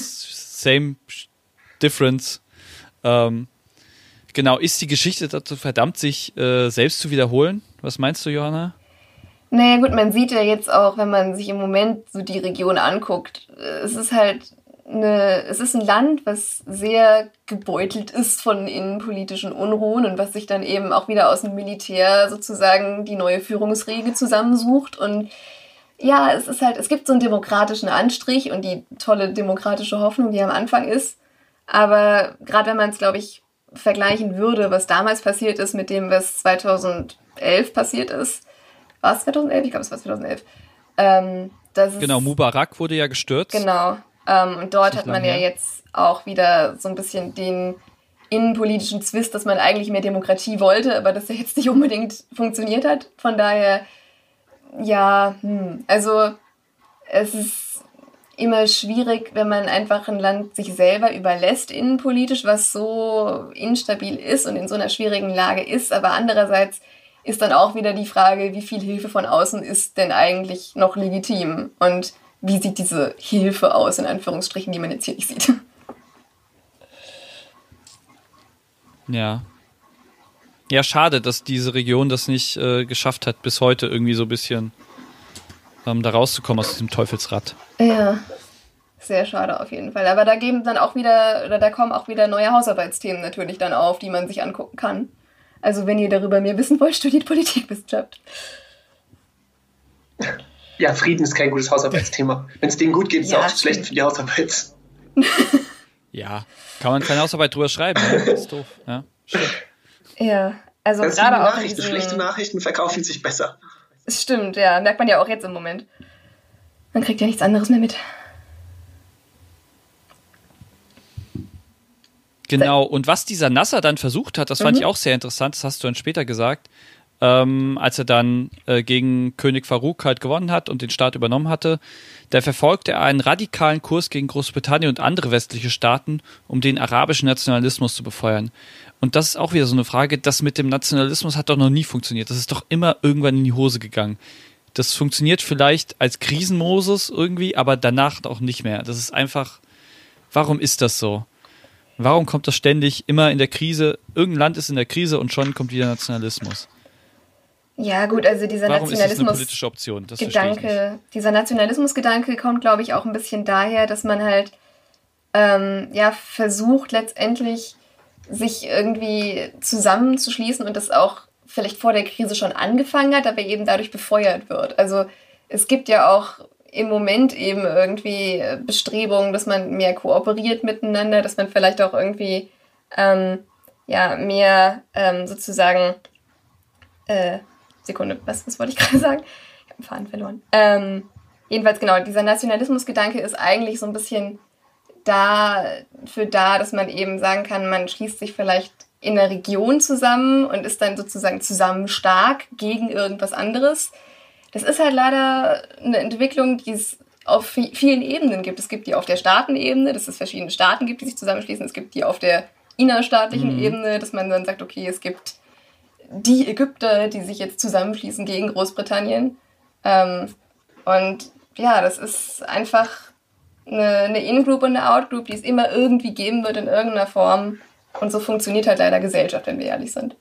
Same difference. Ähm, genau, ist die Geschichte dazu verdammt, sich äh, selbst zu wiederholen? Was meinst du, Johanna? Naja gut, man sieht ja jetzt auch, wenn man sich im Moment so die Region anguckt, es ist halt eine, es ist ein Land, was sehr gebeutelt ist von innenpolitischen Unruhen und was sich dann eben auch wieder aus dem Militär sozusagen die neue Führungsriege zusammensucht. Und ja, es ist halt, es gibt so einen demokratischen Anstrich und die tolle demokratische Hoffnung, die am Anfang ist. Aber gerade wenn man es, glaube ich, vergleichen würde, was damals passiert ist mit dem, was zweitausendelf passiert ist, war es zweitausendelf? Ich glaube, es war zweitausendelf. Ähm, das ist, genau, Mubarak wurde ja gestürzt. Genau. Ähm, und dort hat man ja jetzt auch wieder so ein bisschen den innenpolitischen Zwist, dass man eigentlich mehr Demokratie wollte, aber das ja jetzt nicht unbedingt funktioniert hat. Von daher, ja, hm, also es ist immer schwierig, wenn man einfach ein Land sich selber überlässt innenpolitisch, was so instabil ist und in so einer schwierigen Lage ist, aber andererseits ist dann auch wieder die Frage, wie viel Hilfe von außen ist denn eigentlich noch legitim und wie sieht diese Hilfe aus, in Anführungsstrichen, die man jetzt hier nicht sieht. Ja. Ja, schade, dass diese Region das nicht äh, geschafft hat, bis heute irgendwie so ein bisschen ähm, da rauszukommen aus diesem Teufelsrad. Ja, sehr schade auf jeden Fall. Aber da geben dann auch wieder, oder da kommen auch wieder neue Hausarbeitsthemen natürlich dann auf, die man sich angucken kann. Also wenn ihr darüber mehr wissen wollt, studiert Politikwissenschaft. Ja, Frieden ist kein gutes Hausarbeitsthema. Wenn es denen gut geht, ist es ja, auch stimmt. Schlecht für die Hausarbeit. Ja, kann man keine Hausarbeit drüber schreiben, ne? Das ist doof. Ja, stimmt. Ja, also das gerade auch Nachrichten, schlechte Nachrichten verkaufen sich besser. Es stimmt, ja, merkt man ja auch jetzt im Moment. Man kriegt ja nichts anderes mehr mit. Genau, und was dieser Nasser dann versucht hat, das fand mhm. ich auch sehr interessant, das hast du dann später gesagt, ähm, als er dann äh, gegen König Farouk halt gewonnen hat und den Staat übernommen hatte, da verfolgte er einen radikalen Kurs gegen Großbritannien und andere westliche Staaten, um den arabischen Nationalismus zu befeuern. Und das ist auch wieder so eine Frage, das mit dem Nationalismus hat doch noch nie funktioniert, das ist doch immer irgendwann in die Hose gegangen. Das funktioniert vielleicht als Krisenmodus irgendwie, aber danach auch nicht mehr. Das ist einfach, warum ist das so? Warum kommt das ständig immer in der Krise? Irgendein Land ist in der Krise und schon kommt wieder Nationalismus. Ja gut, also dieser Warum Nationalismus ist das eine politische Option? Das Gedanke, dieser Nationalismusgedanke kommt, glaube ich, auch ein bisschen daher, dass man halt ähm, ja versucht letztendlich sich irgendwie zusammenzuschließen und das auch vielleicht vor der Krise schon angefangen hat, aber eben dadurch befeuert wird. Also es gibt ja auch im Moment eben irgendwie Bestrebungen, dass man mehr kooperiert miteinander, dass man vielleicht auch irgendwie ähm, ja, mehr ähm, sozusagen äh, Sekunde, was, was wollte ich gerade sagen? Ich habe den Faden verloren. Ähm, jedenfalls genau, dieser Nationalismusgedanke ist eigentlich so ein bisschen dafür da, dass man eben sagen kann, man schließt sich vielleicht in einer Region zusammen und ist dann sozusagen zusammen stark gegen irgendwas anderes. Das ist halt leider eine Entwicklung, die es auf vielen Ebenen gibt. Es gibt die auf der Staatenebene, dass es verschiedene Staaten gibt, die sich zusammenschließen. Es gibt die auf der innerstaatlichen mhm. Ebene, dass man dann sagt, okay, es gibt die Ägypter, die sich jetzt zusammenschließen gegen Großbritannien. Ähm, und ja, das ist einfach eine, eine In-Group und eine Out-Group, die es immer irgendwie geben wird in irgendeiner Form. Und so funktioniert halt leider Gesellschaft, wenn wir ehrlich sind.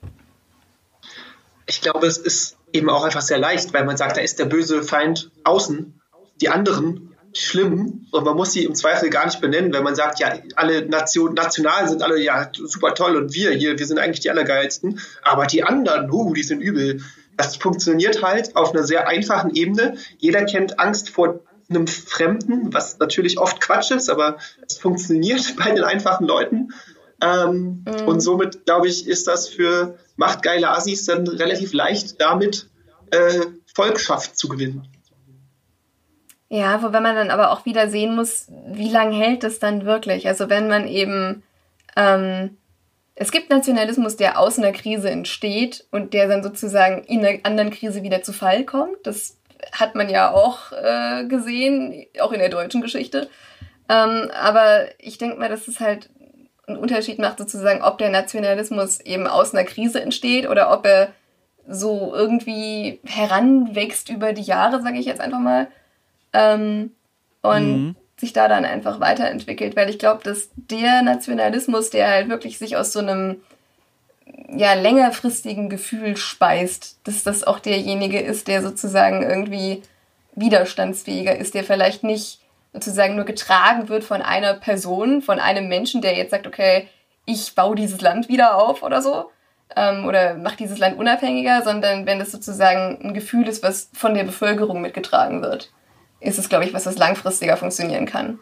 Ich glaube, es ist eben auch einfach sehr leicht, weil man sagt, da ist der böse Feind außen, die anderen schlimm und man muss sie im Zweifel gar nicht benennen, wenn man sagt, ja, alle Nation, national sind alle ja super toll und wir hier, wir sind eigentlich die Allergeilsten, aber die anderen, uh, die sind übel. Das funktioniert halt auf einer sehr einfachen Ebene. Jeder kennt Angst vor einem Fremden, was natürlich oft Quatsch ist, aber es funktioniert bei den einfachen Leuten. Ähm, mhm. Und somit, glaube ich, ist das für machtgeile Assis dann relativ leicht, damit äh, Volkschaft zu gewinnen. Ja, wobei man dann aber auch wieder sehen muss, wie lange hält das dann wirklich? Also wenn man eben, ähm, es gibt Nationalismus, der aus einer Krise entsteht und der dann sozusagen in einer anderen Krise wieder zu Fall kommt. Das hat man ja auch äh, gesehen, auch in der deutschen Geschichte. Ähm, aber ich denke mal, dass es halt einen Unterschied macht sozusagen, ob der Nationalismus eben aus einer Krise entsteht oder ob er so irgendwie heranwächst über die Jahre, sage ich jetzt einfach mal. Ähm, und mhm. sich da dann einfach weiterentwickelt, weil ich glaube, dass der Nationalismus, der halt wirklich sich aus so einem ja, längerfristigen Gefühl speist, dass das auch derjenige ist, der sozusagen irgendwie widerstandsfähiger ist, der vielleicht nicht sozusagen nur getragen wird von einer Person, von einem Menschen, der jetzt sagt, okay, ich baue dieses Land wieder auf oder so, ähm, oder mache dieses Land unabhängiger, sondern wenn das sozusagen ein Gefühl ist, was von der Bevölkerung mitgetragen wird, ist es, glaube ich, was das langfristiger funktionieren kann.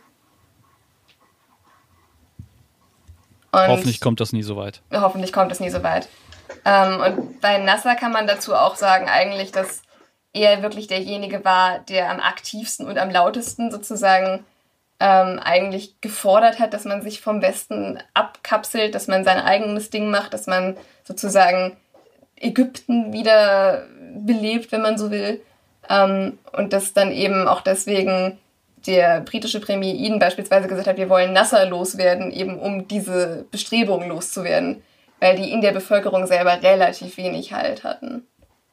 Und hoffentlich kommt das nie so weit. Hoffentlich kommt das nie so weit. Ähm, und bei Nasser kann man dazu auch sagen, eigentlich, dass er wirklich derjenige war, der am aktivsten und am lautesten sozusagen ähm, eigentlich gefordert hat, dass man sich vom Westen abkapselt, dass man sein eigenes Ding macht, dass man sozusagen Ägypten wieder belebt, wenn man so will. Um, und dass dann eben auch deswegen der britische Premier Eden beispielsweise gesagt hat, wir wollen Nasser loswerden, eben um diese Bestrebungen loszuwerden, weil die in der Bevölkerung selber relativ wenig Halt hatten.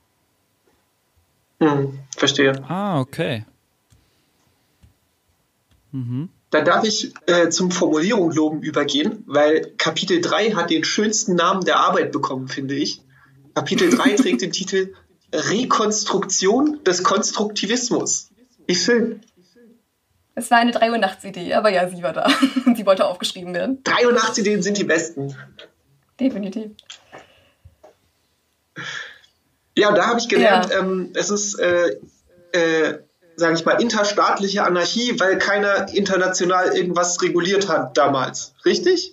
Hm, verstehe. Ah, okay. Mhm. Dann darf ich äh, zum Formulierung loben übergehen, weil Kapitel drei hat den schönsten Namen der Arbeit bekommen, finde ich. Kapitel drei trägt den Titel Rekonstruktion des Konstruktivismus. Wie schön. Es war eine drei Uhr nachts Idee, aber ja, sie war da. Und sie wollte aufgeschrieben werden. drei Uhr nachts Ideen sind die besten. Definitiv. Ja, da habe ich gelernt, ja. ähm, es ist, äh, äh, sage ich mal, interstaatliche Anarchie, weil keiner international irgendwas reguliert hat damals. Richtig?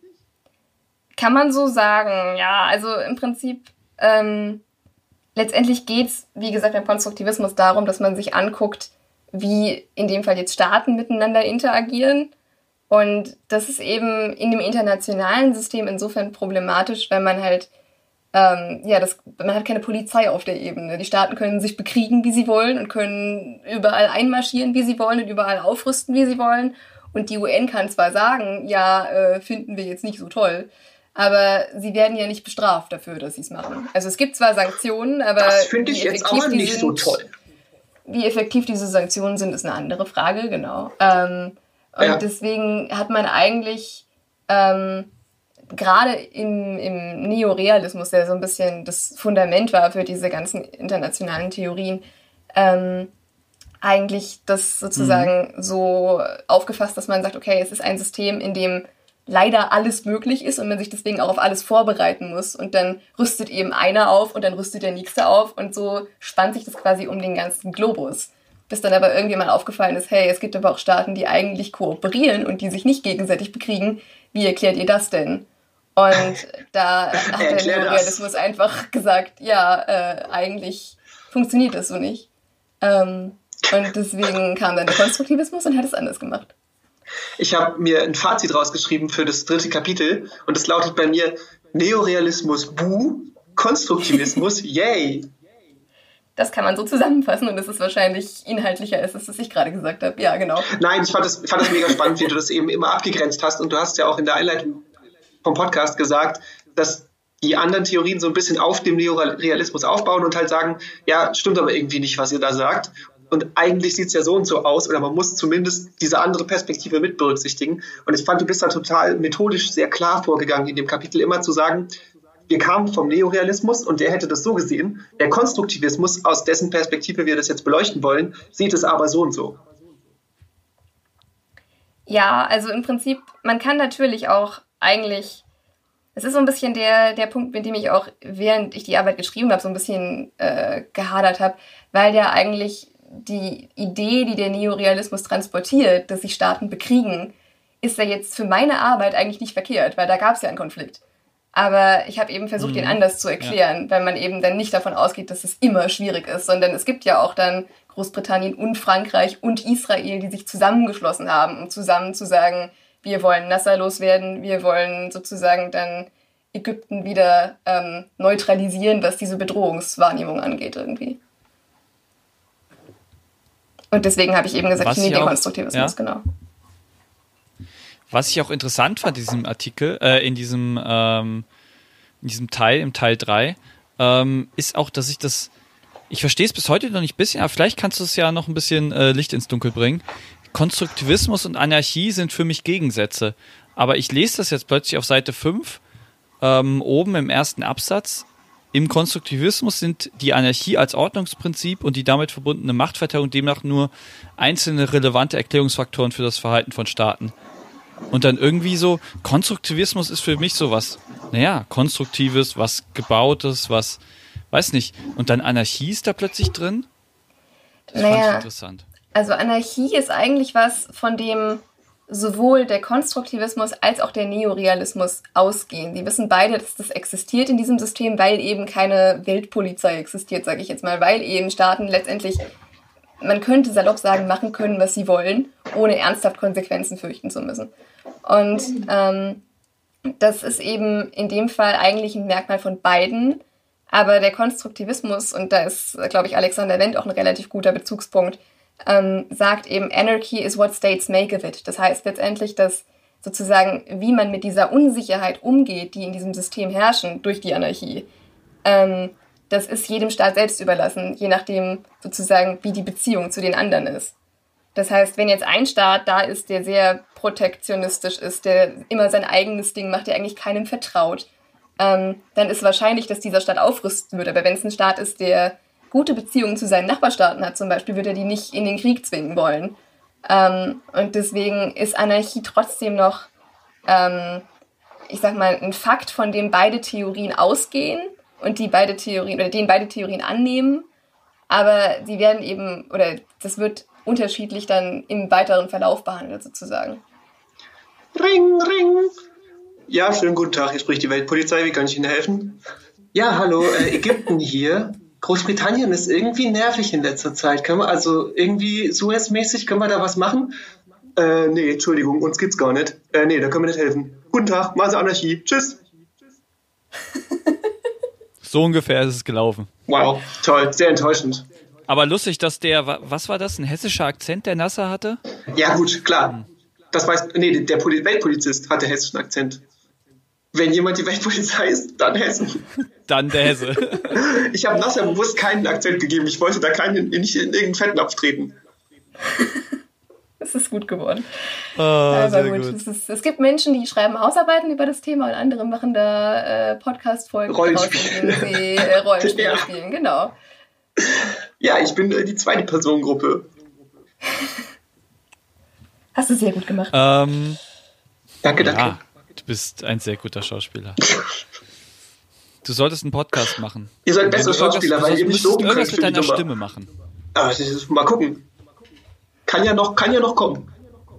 Kann man so sagen, ja. Also im Prinzip... Ähm, Letztendlich geht es, wie gesagt, beim Konstruktivismus darum, dass man sich anguckt, wie in dem Fall jetzt Staaten miteinander interagieren. Und das ist eben in dem internationalen System insofern problematisch, weil man halt, ähm, ja, das, man hat keine Polizei auf der Ebene. Die Staaten können sich bekriegen, wie sie wollen und können überall einmarschieren, wie sie wollen und überall aufrüsten, wie sie wollen. Und die U N kann zwar sagen, ja, äh, finden wir jetzt nicht so toll, aber sie werden ja nicht bestraft dafür, dass sie es machen. Also es gibt zwar Sanktionen, aber das finde ich jetzt aber nicht sind, so toll. Wie effektiv diese Sanktionen sind, ist eine andere Frage, genau. Ähm, und ja. deswegen hat man eigentlich ähm, gerade im, im Neorealismus, der so ein bisschen das Fundament war für diese ganzen internationalen Theorien, ähm, eigentlich das sozusagen mhm. so aufgefasst, dass man sagt, okay, es ist ein System, in dem leider alles möglich ist und man sich deswegen auch auf alles vorbereiten muss. Und dann rüstet eben einer auf und dann rüstet der Nächste auf und so spannt sich das quasi um den ganzen Globus. Bis dann aber irgendjemand aufgefallen ist, hey, es gibt aber auch Staaten, die eigentlich kooperieren und die sich nicht gegenseitig bekriegen. Wie erklärt ihr das denn? Und da hat der Neorealismus einfach gesagt, ja, äh, eigentlich funktioniert das so nicht. Ähm, und deswegen kam dann der Konstruktivismus und hat es anders gemacht. Ich habe mir ein Fazit rausgeschrieben für das dritte Kapitel und das lautet bei mir Neorealismus buh, Konstruktivismus yay. Das kann man so zusammenfassen und es ist wahrscheinlich inhaltlicher, als es, was ich gerade gesagt habe. Ja, genau. Nein, ich fand das, fand das mega spannend, wie du das eben immer abgegrenzt hast und du hast ja auch in der Einleitung vom Podcast gesagt, dass die anderen Theorien so ein bisschen auf dem Neorealismus aufbauen und halt sagen, ja, stimmt aber irgendwie nicht, was ihr da sagt. Und eigentlich sieht es ja so und so aus, oder man muss zumindest diese andere Perspektive mit berücksichtigen. Und ich fand, du bist da total methodisch sehr klar vorgegangen in dem Kapitel, immer zu sagen, wir kamen vom Neorealismus und der hätte das so gesehen. Der Konstruktivismus, aus dessen Perspektive wir das jetzt beleuchten wollen, sieht es aber so und so. Ja, also im Prinzip, man kann natürlich auch eigentlich Es ist so ein bisschen der, der Punkt, mit dem ich auch, während ich die Arbeit geschrieben habe, so ein bisschen äh, gehadert habe, weil ja eigentlich die Idee, die der Neorealismus transportiert, dass sich Staaten bekriegen, ist ja jetzt für meine Arbeit eigentlich nicht verkehrt, weil da gab es ja einen Konflikt. Aber ich habe eben versucht, mhm. ihn anders zu erklären, ja. weil man eben dann nicht davon ausgeht, dass es immer schwierig ist, sondern es gibt ja auch dann Großbritannien und Frankreich und Israel, die sich zusammengeschlossen haben, um zusammen zu sagen, wir wollen Nasser loswerden, wir wollen sozusagen dann Ägypten wieder ähm, neutralisieren, was diese Bedrohungswahrnehmung angeht irgendwie. Und deswegen habe ich eben gesagt, was nee, den Konstruktivismus, ja. genau. Was ich auch interessant fand in diesem Artikel, äh, in diesem ähm, in diesem Teil, im Teil drei, ähm, ist auch, dass ich das, ich verstehe es bis heute noch nicht ein bisschen, aber vielleicht kannst du es ja noch ein bisschen äh, Licht ins Dunkel bringen. Konstruktivismus und Anarchie sind für mich Gegensätze. Aber ich lese das jetzt plötzlich auf Seite fünf, ähm, oben im ersten Absatz. Im Konstruktivismus sind die Anarchie als Ordnungsprinzip und die damit verbundene Machtverteilung demnach nur einzelne relevante Erklärungsfaktoren für das Verhalten von Staaten. Und dann irgendwie so, Konstruktivismus ist für mich sowas, naja, Konstruktives, was Gebautes, was, weiß nicht. Und dann Anarchie ist da plötzlich drin? Das naja. fand ich interessant. Also Anarchie ist eigentlich was, von dem sowohl der Konstruktivismus als auch der Neorealismus ausgehen. Die wissen beide, dass das existiert in diesem System, weil eben keine Weltpolizei existiert, sage ich jetzt mal, weil eben Staaten letztendlich, man könnte salopp sagen, machen können, was sie wollen, ohne ernsthaft Konsequenzen fürchten zu müssen. Und ähm, das ist eben in dem Fall eigentlich ein Merkmal von beiden, aber der Konstruktivismus, und da ist, glaube ich, Alexander Wendt auch ein relativ guter Bezugspunkt, Ähm, sagt eben, Anarchy is what states make of it. Das heißt letztendlich, dass sozusagen, wie man mit dieser Unsicherheit umgeht, die in diesem System herrschen, durch die Anarchie, ähm, das ist jedem Staat selbst überlassen, je nachdem sozusagen, wie die Beziehung zu den anderen ist. Das heißt, wenn jetzt ein Staat da ist, der sehr protektionistisch ist, der immer sein eigenes Ding macht, der eigentlich keinem vertraut, ähm, dann ist wahrscheinlich, dass dieser Staat aufrüsten wird. Aber wenn es ein Staat ist, der gute Beziehungen zu seinen Nachbarstaaten hat zum Beispiel, wird er die nicht in den Krieg zwingen wollen. Ähm, und deswegen ist Anarchie trotzdem noch, ähm, ich sag mal, ein Fakt, von dem beide Theorien ausgehen und die beide Theorien, oder den beide Theorien annehmen, aber sie werden eben, oder das wird unterschiedlich dann im weiteren Verlauf behandelt sozusagen. Ring, ring. Ja, schönen guten Tag, hier spricht die Weltpolizei, wie kann ich Ihnen helfen? Ja, hallo, äh, Ägypten hier. Großbritannien ist irgendwie nervig in letzter Zeit. Können wir also irgendwie Suez-mäßig, können wir da was machen? Äh, nee, Entschuldigung, uns gibt's gar nicht. Äh, nee, da können wir nicht helfen. Guten Tag, machen Sie Anarchie. Tschüss. So ungefähr ist es gelaufen. Wow, toll, sehr enttäuschend. Aber lustig, dass der, was war das, ein hessischer Akzent, der Nasser hatte? Ja gut, klar. Das weiß, nee, der Poli- Weltpolizist hatte hessischen Akzent. Wenn jemand die Weltpolizei ist, dann Hessen. Dann der Hesse. Ich habe Nasser bewusst keinen Akzent gegeben. Ich wollte da keinen, nicht in irgendeinen Fettnapf treten. Es ist gut geworden. Oh, Aber sehr gut. gut. Es, ist, es gibt Menschen, die schreiben Hausarbeiten über das Thema und andere machen da äh, Podcast-Folgen Rollenspiele. draus, in denen sie äh, Rollenspiele Ja. spielen. Genau. Ja, ich bin äh, die zweite Personengruppe. Hast du sehr gut gemacht. Ähm, Danke, danke. ja, du bist ein sehr guter Schauspieler. Du solltest einen Podcast machen. Ihr seid bessere Schauspieler, weil ihr mich so loben könnt. irgendwas mit finde ich deiner immer. Stimme machen. Aber das ist, mal gucken. Kann ja noch, kann ja noch kommen.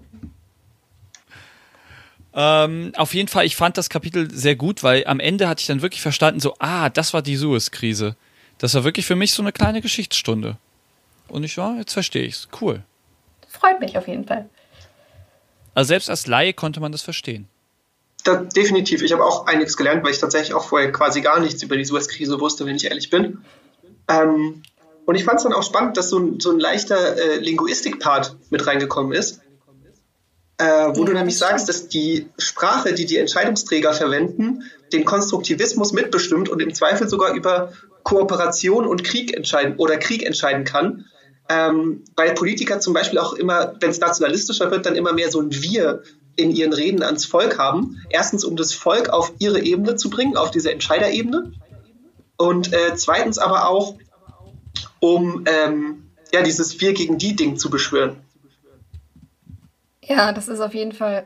Ähm, auf jeden Fall, ich fand das Kapitel sehr gut, weil am Ende hatte ich dann wirklich verstanden, so, ah, das war die Suez-Krise. Das war wirklich für mich so eine kleine Geschichtsstunde. Und ich war, jetzt verstehe ich's. Cool. Freut mich auf jeden Fall. Also selbst als Laie konnte man das verstehen. Da, definitiv. Ich habe auch einiges gelernt, weil ich tatsächlich auch vorher quasi gar nichts über die Suez-Krise wusste, wenn ich ehrlich bin. Ähm, und ich fand es dann auch spannend, dass so ein, so ein leichter äh, Linguistik-Part mit reingekommen ist, äh, wo ja, du nämlich sagst, dass die Sprache, die die Entscheidungsträger verwenden, den Konstruktivismus mitbestimmt und im Zweifel sogar über Kooperation und Krieg entscheiden oder Krieg entscheiden kann. Ähm, weil Politiker zum Beispiel auch immer, wenn es nationalistischer wird, dann immer mehr so ein Wir in ihren Reden ans Volk haben. Erstens, um das Volk auf ihre Ebene zu bringen, auf diese Entscheiderebene. Und äh, zweitens aber auch, um ähm, ja, dieses Wir gegen die Ding zu beschwören. Ja, das ist auf jeden Fall,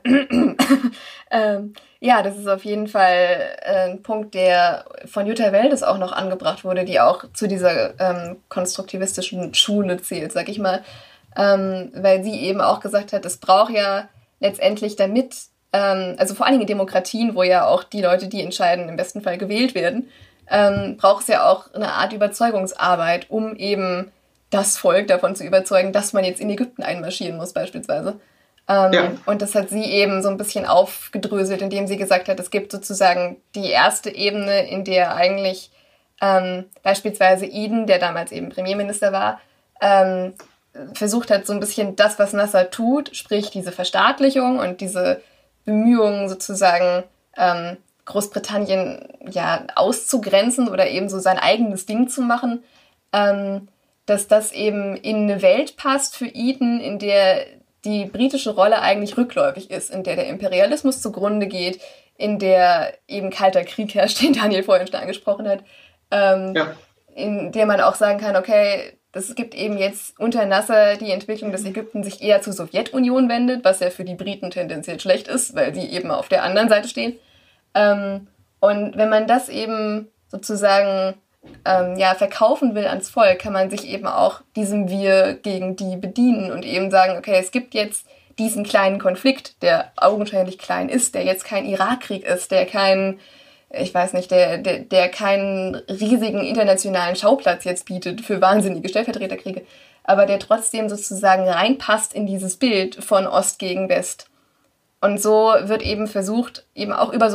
ähm, ja, das ist auf jeden Fall äh, ein Punkt, der von Jutta Weldes auch noch angebracht wurde, die auch zu dieser ähm, konstruktivistischen Schule zählt, sag ich mal, ähm, weil sie eben auch gesagt hat, es braucht ja letztendlich damit, ähm, also vor allen Dingen in Demokratien, wo ja auch die Leute, die entscheiden, im besten Fall gewählt werden, ähm, braucht es ja auch eine Art Überzeugungsarbeit, um eben das Volk davon zu überzeugen, dass man jetzt in Ägypten einmarschieren muss beispielsweise. Ähm, ja. Und das hat sie eben so ein bisschen aufgedröselt, indem sie gesagt hat, es gibt sozusagen die erste Ebene, in der eigentlich ähm, beispielsweise Eden, der damals eben Premierminister war, ähm, versucht hat, so ein bisschen das, was Nasser tut, sprich diese Verstaatlichung und diese Bemühungen sozusagen ähm, Großbritannien ja auszugrenzen oder eben so sein eigenes Ding zu machen, ähm, dass das eben in eine Welt passt für Eden, in der die britische Rolle eigentlich rückläufig ist, in der der Imperialismus zugrunde geht, in der eben kalter Krieg herrscht, den Daniel vorhin schon angesprochen hat, ähm, ja. in der man auch sagen kann, okay, es gibt eben jetzt unter Nasser die Entwicklung, dass Ägypten sich eher zur Sowjetunion wendet, was ja für die Briten tendenziell schlecht ist, weil sie eben auf der anderen Seite stehen. Ähm, und wenn man das eben sozusagen ähm, ja, verkaufen will ans Volk, kann man sich eben auch diesem Wir gegen die bedienen und eben sagen, okay, es gibt jetzt diesen kleinen Konflikt, der augenscheinlich klein ist, der jetzt kein Irakkrieg ist, der kein, ich weiß nicht, der, der, der keinen riesigen internationalen Schauplatz jetzt bietet für wahnsinnige Stellvertreterkriege, aber der trotzdem sozusagen reinpasst in dieses Bild von Ost gegen West. Und so wird eben versucht, eben auch über so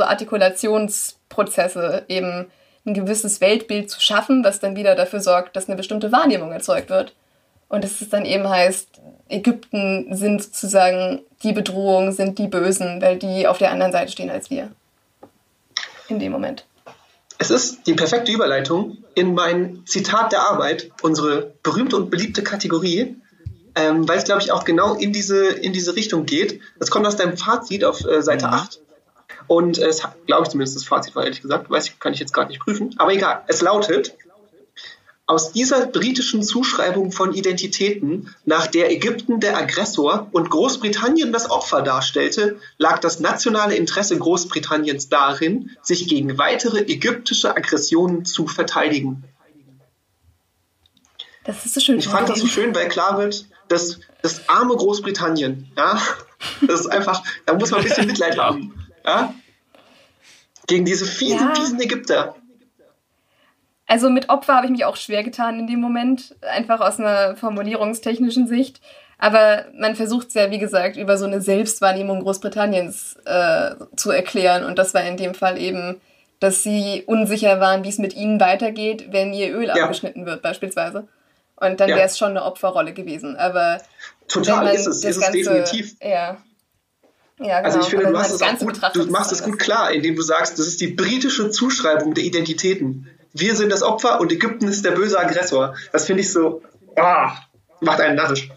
Artikulationsprozesse eben ein gewisses Weltbild zu schaffen, was dann wieder dafür sorgt, dass eine bestimmte Wahrnehmung erzeugt wird. Und dass es dann eben heißt, Ägypten sind sozusagen die Bedrohung, sind die Bösen, weil die auf der anderen Seite stehen als wir. In dem Moment. Es ist die perfekte Überleitung in mein Zitat der Arbeit, unsere berühmte und beliebte Kategorie, ähm, weil es, glaube ich, auch genau in diese, in diese Richtung geht. Das kommt aus deinem Fazit auf äh, Seite mhm. acht. Und es hat, glaube ich zumindest, das Fazit war ehrlich gesagt, weiß ich, kann ich jetzt gerade nicht prüfen, aber egal, es lautet: Aus dieser britischen Zuschreibung von Identitäten, nach der Ägypten der Aggressor und Großbritannien das Opfer darstellte, lag das nationale Interesse Großbritanniens darin, sich gegen weitere ägyptische Aggressionen zu verteidigen. Das ist so schön. Ich fand das so schön, weil klar wird, dass das arme Großbritannien, ja, das ist einfach, da muss man ein bisschen Mitleid haben. Ja? Gegen diese fiesen, ja. fiesen Ägypter. Also mit Opfer habe ich mich auch schwer getan in dem Moment, einfach aus einer formulierungstechnischen Sicht. Aber man versucht es ja, wie gesagt, über so eine Selbstwahrnehmung Großbritanniens äh, zu erklären. Und das war in dem Fall eben, dass sie unsicher waren, wie es mit ihnen weitergeht, wenn ihr Öl ja. abgeschnitten wird beispielsweise. Und dann ja. wäre es schon eine Opferrolle gewesen. Aber total ist es, ist es Ganze, definitiv. Ja. Ja, genau. Also ich finde, du, hast es auch gut, du machst es gut klar, indem du sagst, das ist die britische Zuschreibung der Identitäten. Wir sind das Opfer und Ägypten ist der böse Aggressor. Das finde ich so, ah, macht einen narrisch.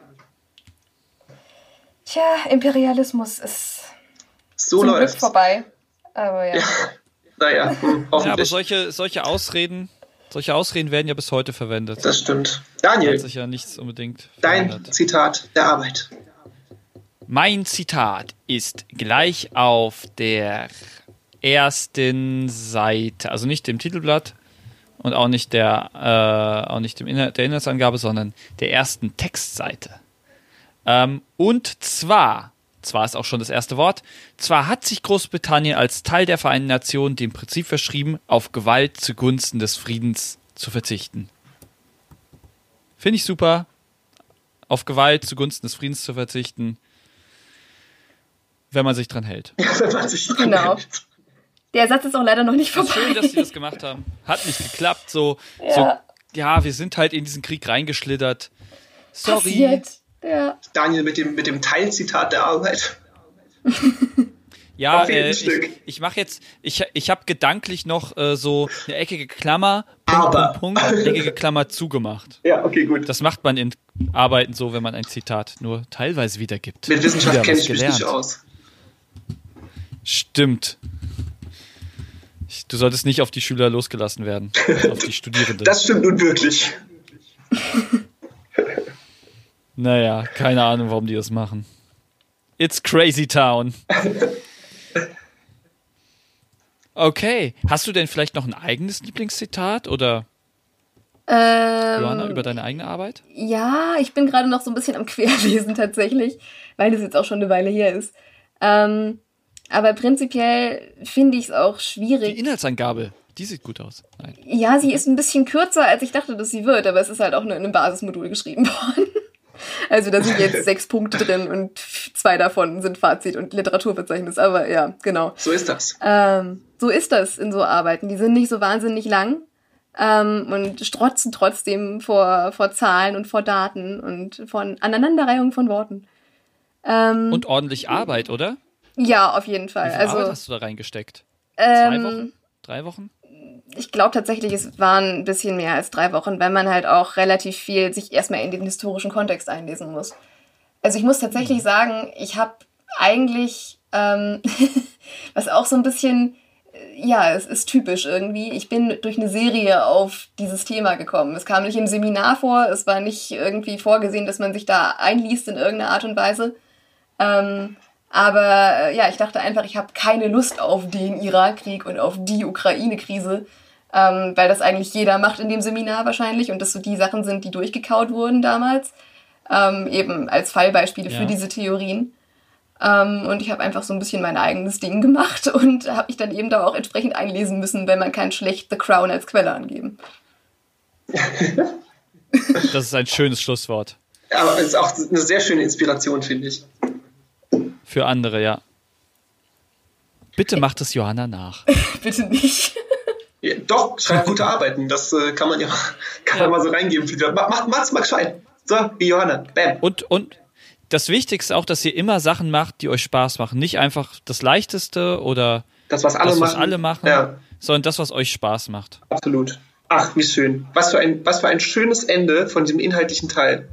Tja, Imperialismus ist so zum läuft's. Glück vorbei. Aber ja. ja. Naja, hm, hoffentlich. Ja, aber solche, solche Ausreden, solche Ausreden werden ja bis heute verwendet. Das stimmt. Daniel, da hat sich ja nichts unbedingt dein verändert. Zitat der Arbeit. Mein Zitat ist gleich auf der ersten Seite, also nicht dem Titelblatt und auch nicht der, äh, auch nicht dem Inhal- der Inhaltsangabe, sondern der ersten Textseite. Ähm, und zwar, zwar ist auch schon das erste Wort, zwar hat sich Großbritannien als Teil der Vereinten Nationen dem Prinzip verschrieben, auf Gewalt zugunsten des Friedens zu verzichten. Finde ich super, auf Gewalt zugunsten des Friedens zu verzichten. Wenn man sich dran hält. Ja, wenn man sich dran genau. hält. Der Satz ist auch leider noch nicht vorbei. Schön, dass sie das gemacht haben. Hat nicht geklappt. So, ja. so, ja, wir sind halt in diesen Krieg reingeschlittert. Sorry. Passiert. Ja. Daniel mit dem, mit dem Teilzitat der Arbeit. Ja, äh, ich, ich mache jetzt, ich, ich habe gedanklich noch äh, so eine eckige Klammer, Punkt, Aber. Punkt, Punkt, eckige Klammer zugemacht. Ja, okay, gut. Das macht man in Arbeiten so, wenn man ein Zitat nur teilweise wiedergibt. Mit Wissenschaft kenne ich mich nicht aus. Stimmt. Ich, du solltest nicht auf die Schüler losgelassen werden, auf die Studierenden. Das stimmt nun wirklich. Naja, keine Ahnung, warum die das machen. It's crazy town. Okay. Hast du denn vielleicht noch ein eigenes Lieblingszitat oder Ähm, Johanna über deine eigene Arbeit? Ja, ich bin gerade noch so ein bisschen am Querlesen tatsächlich, weil das jetzt auch schon eine Weile her ist. Ähm, aber prinzipiell finde ich es auch schwierig. Die Inhaltsangabe, die sieht gut aus. Nein. Ja, sie ist ein bisschen kürzer, als ich dachte, dass sie wird, aber es ist halt auch in einem Basismodul geschrieben worden. Also da sind jetzt sechs Punkte drin und zwei davon sind Fazit und Literaturverzeichnis, aber ja, genau. So ist das. Ähm, so ist das in so Arbeiten. Die sind nicht so wahnsinnig lang ähm, und strotzen trotzdem vor, vor Zahlen und vor Daten und von Aneinanderreihung von Worten. Ähm, Und ordentlich Arbeit, oder? ja, auf jeden Wie Fall. viel Also Arbeit hast du da reingesteckt? ähm, Zwei Wochen? Drei Wochen? Ich glaube tatsächlich, es waren ein bisschen mehr als drei Wochen, weil man halt auch relativ viel sich erstmal in den historischen Kontext einlesen muss. Also ich muss tatsächlich sagen, ich habe eigentlich, ähm, was auch so ein bisschen, ja, es ist typisch irgendwie, ich bin durch eine Serie auf dieses Thema gekommen. Es kam nicht im Seminar vor, es war nicht irgendwie vorgesehen, dass man sich da einliest in irgendeiner Art und Weise. Ähm, aber ja, ich dachte einfach, ich habe keine Lust auf den Irakkrieg und auf die Ukraine-Krise, ähm, weil das eigentlich jeder macht in dem Seminar wahrscheinlich und das so die Sachen sind, die durchgekaut wurden damals, ähm, eben als Fallbeispiele Ja. für diese Theorien. Ähm, und ich habe einfach so ein bisschen mein eigenes Ding gemacht und habe mich dann eben da auch entsprechend einlesen müssen, weil man kann schlecht The Crown als Quelle angeben. Das ist ein schönes Schlusswort. Aber es ist auch eine sehr schöne Inspiration, finde ich. Für andere, ja. Bitte macht es Johanna nach. Bitte nicht. Ja, doch, schreibt gute Arbeiten. Das äh, kann man ja kann Ja. man mal so reingeben. Macht, macht's mal gescheit. So, wie Johanna. Bam. Und, und das Wichtigste auch, dass ihr immer Sachen macht, die euch Spaß machen. Nicht einfach das Leichteste oder Das, was alle das, was machen. alle machen, Ja, sondern das, was euch Spaß macht. absolut. Ach, wie schön. Was für ein, was für ein schönes Ende von diesem inhaltlichen Teil.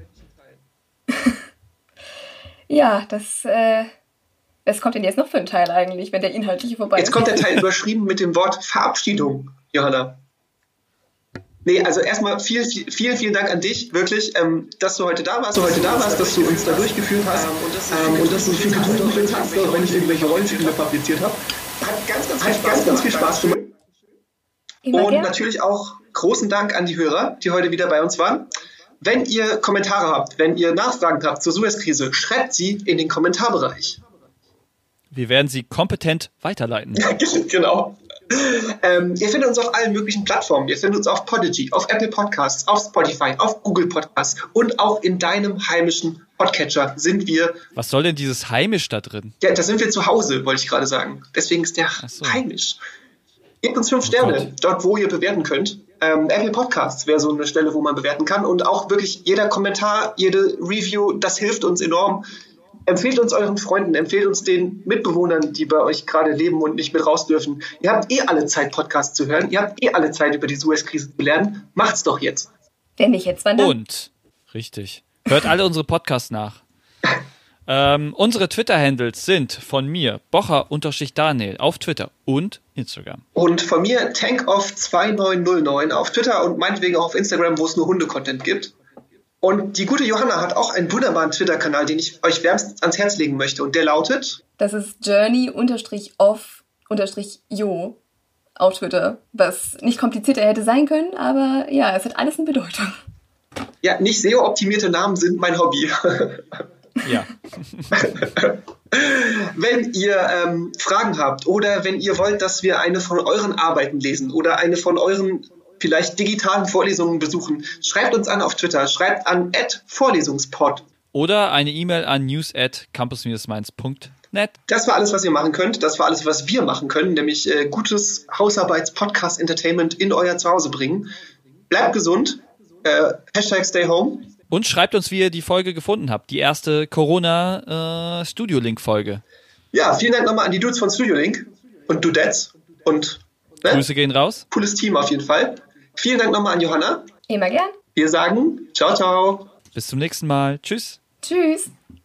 Ja, das, äh, was kommt denn jetzt noch für ein Teil eigentlich, wenn der inhaltliche vorbei ist? Jetzt kommt der Teil überschrieben mit dem Wort Verabschiedung, Johanna. Nee, also erstmal vielen, vielen, vielen Dank an dich, wirklich, ähm, dass du heute da warst, du heute da warst, dass du uns da durchgeführt hast ähm, und, dass ähm, und dass du viel Geduld mit hast, wenn ich irgendwelche Rollenspiele fabriziert habe. Hat ganz, ganz, viel, Spaß ganz, ganz viel Spaß gemacht. Immer Und gern. natürlich auch großen Dank an die Hörer, die heute wieder bei uns waren. Wenn ihr Kommentare habt, wenn ihr Nachfragen habt zur Suezkrise, schreibt sie in den Kommentarbereich. Wir werden sie kompetent weiterleiten. Genau. Ähm, ihr findet uns auf allen möglichen Plattformen. Ihr findet uns auf Podigy, auf Apple Podcasts, auf Spotify, auf Google Podcasts und auch in deinem heimischen Podcatcher sind wir. Was soll denn dieses Heimisch da drin? Ja, da sind wir zu Hause, wollte ich gerade sagen. Deswegen ist der Ach so. heimisch. Gebt uns fünf Sterne, Gott. dort wo ihr bewerten könnt. Ähm, Apple Podcasts wäre so eine Stelle, wo man bewerten kann. Und auch wirklich jeder Kommentar, jede Review, das hilft uns enorm. Empfehlt uns euren Freunden, empfehlt uns den Mitbewohnern, die bei euch gerade leben und nicht mit raus dürfen. Ihr habt eh alle Zeit, Podcasts zu hören. Ihr habt eh alle Zeit, über die Suezkrise zu lernen. Macht's doch jetzt. Wenn nicht jetzt, wann dann? Und, richtig, hört alle unsere Podcasts nach. ähm, unsere Twitter-Handles sind von mir, Bocher-Daniel auf Twitter und Instagram. Und von mir Tankoff zwei neun null neun auf Twitter und meinetwegen auch auf Instagram, wo es nur Hunde-Content gibt. Und die gute Johanna hat auch einen wunderbaren Twitter-Kanal, den ich euch wärmstens ans Herz legen möchte. Und der lautet... Das ist Journey-off-jo auf Twitter, was nicht komplizierter hätte sein können, aber ja, es hat alles eine Bedeutung. Ja, nicht S E O-optimierte Namen sind mein Hobby. Ja. Wenn ihr ähm, Fragen habt oder wenn ihr wollt, dass wir eine von euren Arbeiten lesen oder eine von euren vielleicht digitalen Vorlesungen besuchen, schreibt uns an auf Twitter, schreibt an at vorlesungspod. Oder eine E-Mail an news at campus mainz punkt net. Das war alles, was ihr machen könnt. Das war alles, was wir machen können, nämlich äh, gutes Hausarbeits-Podcast-Entertainment in euer Zuhause bringen. Bleibt gesund. Äh, Hashtag stay home. Und schreibt uns, wie ihr die Folge gefunden habt. Die erste Corona-Studio-Link-Folge. Ja, vielen Dank nochmal an die Dudes von Studio Link und Dudettes und ne? Grüße gehen raus. Cooles Team auf jeden Fall. Vielen Dank nochmal an Johanna. Immer gern. Wir sagen ciao, ciao. Bis zum nächsten Mal. Tschüss. Tschüss.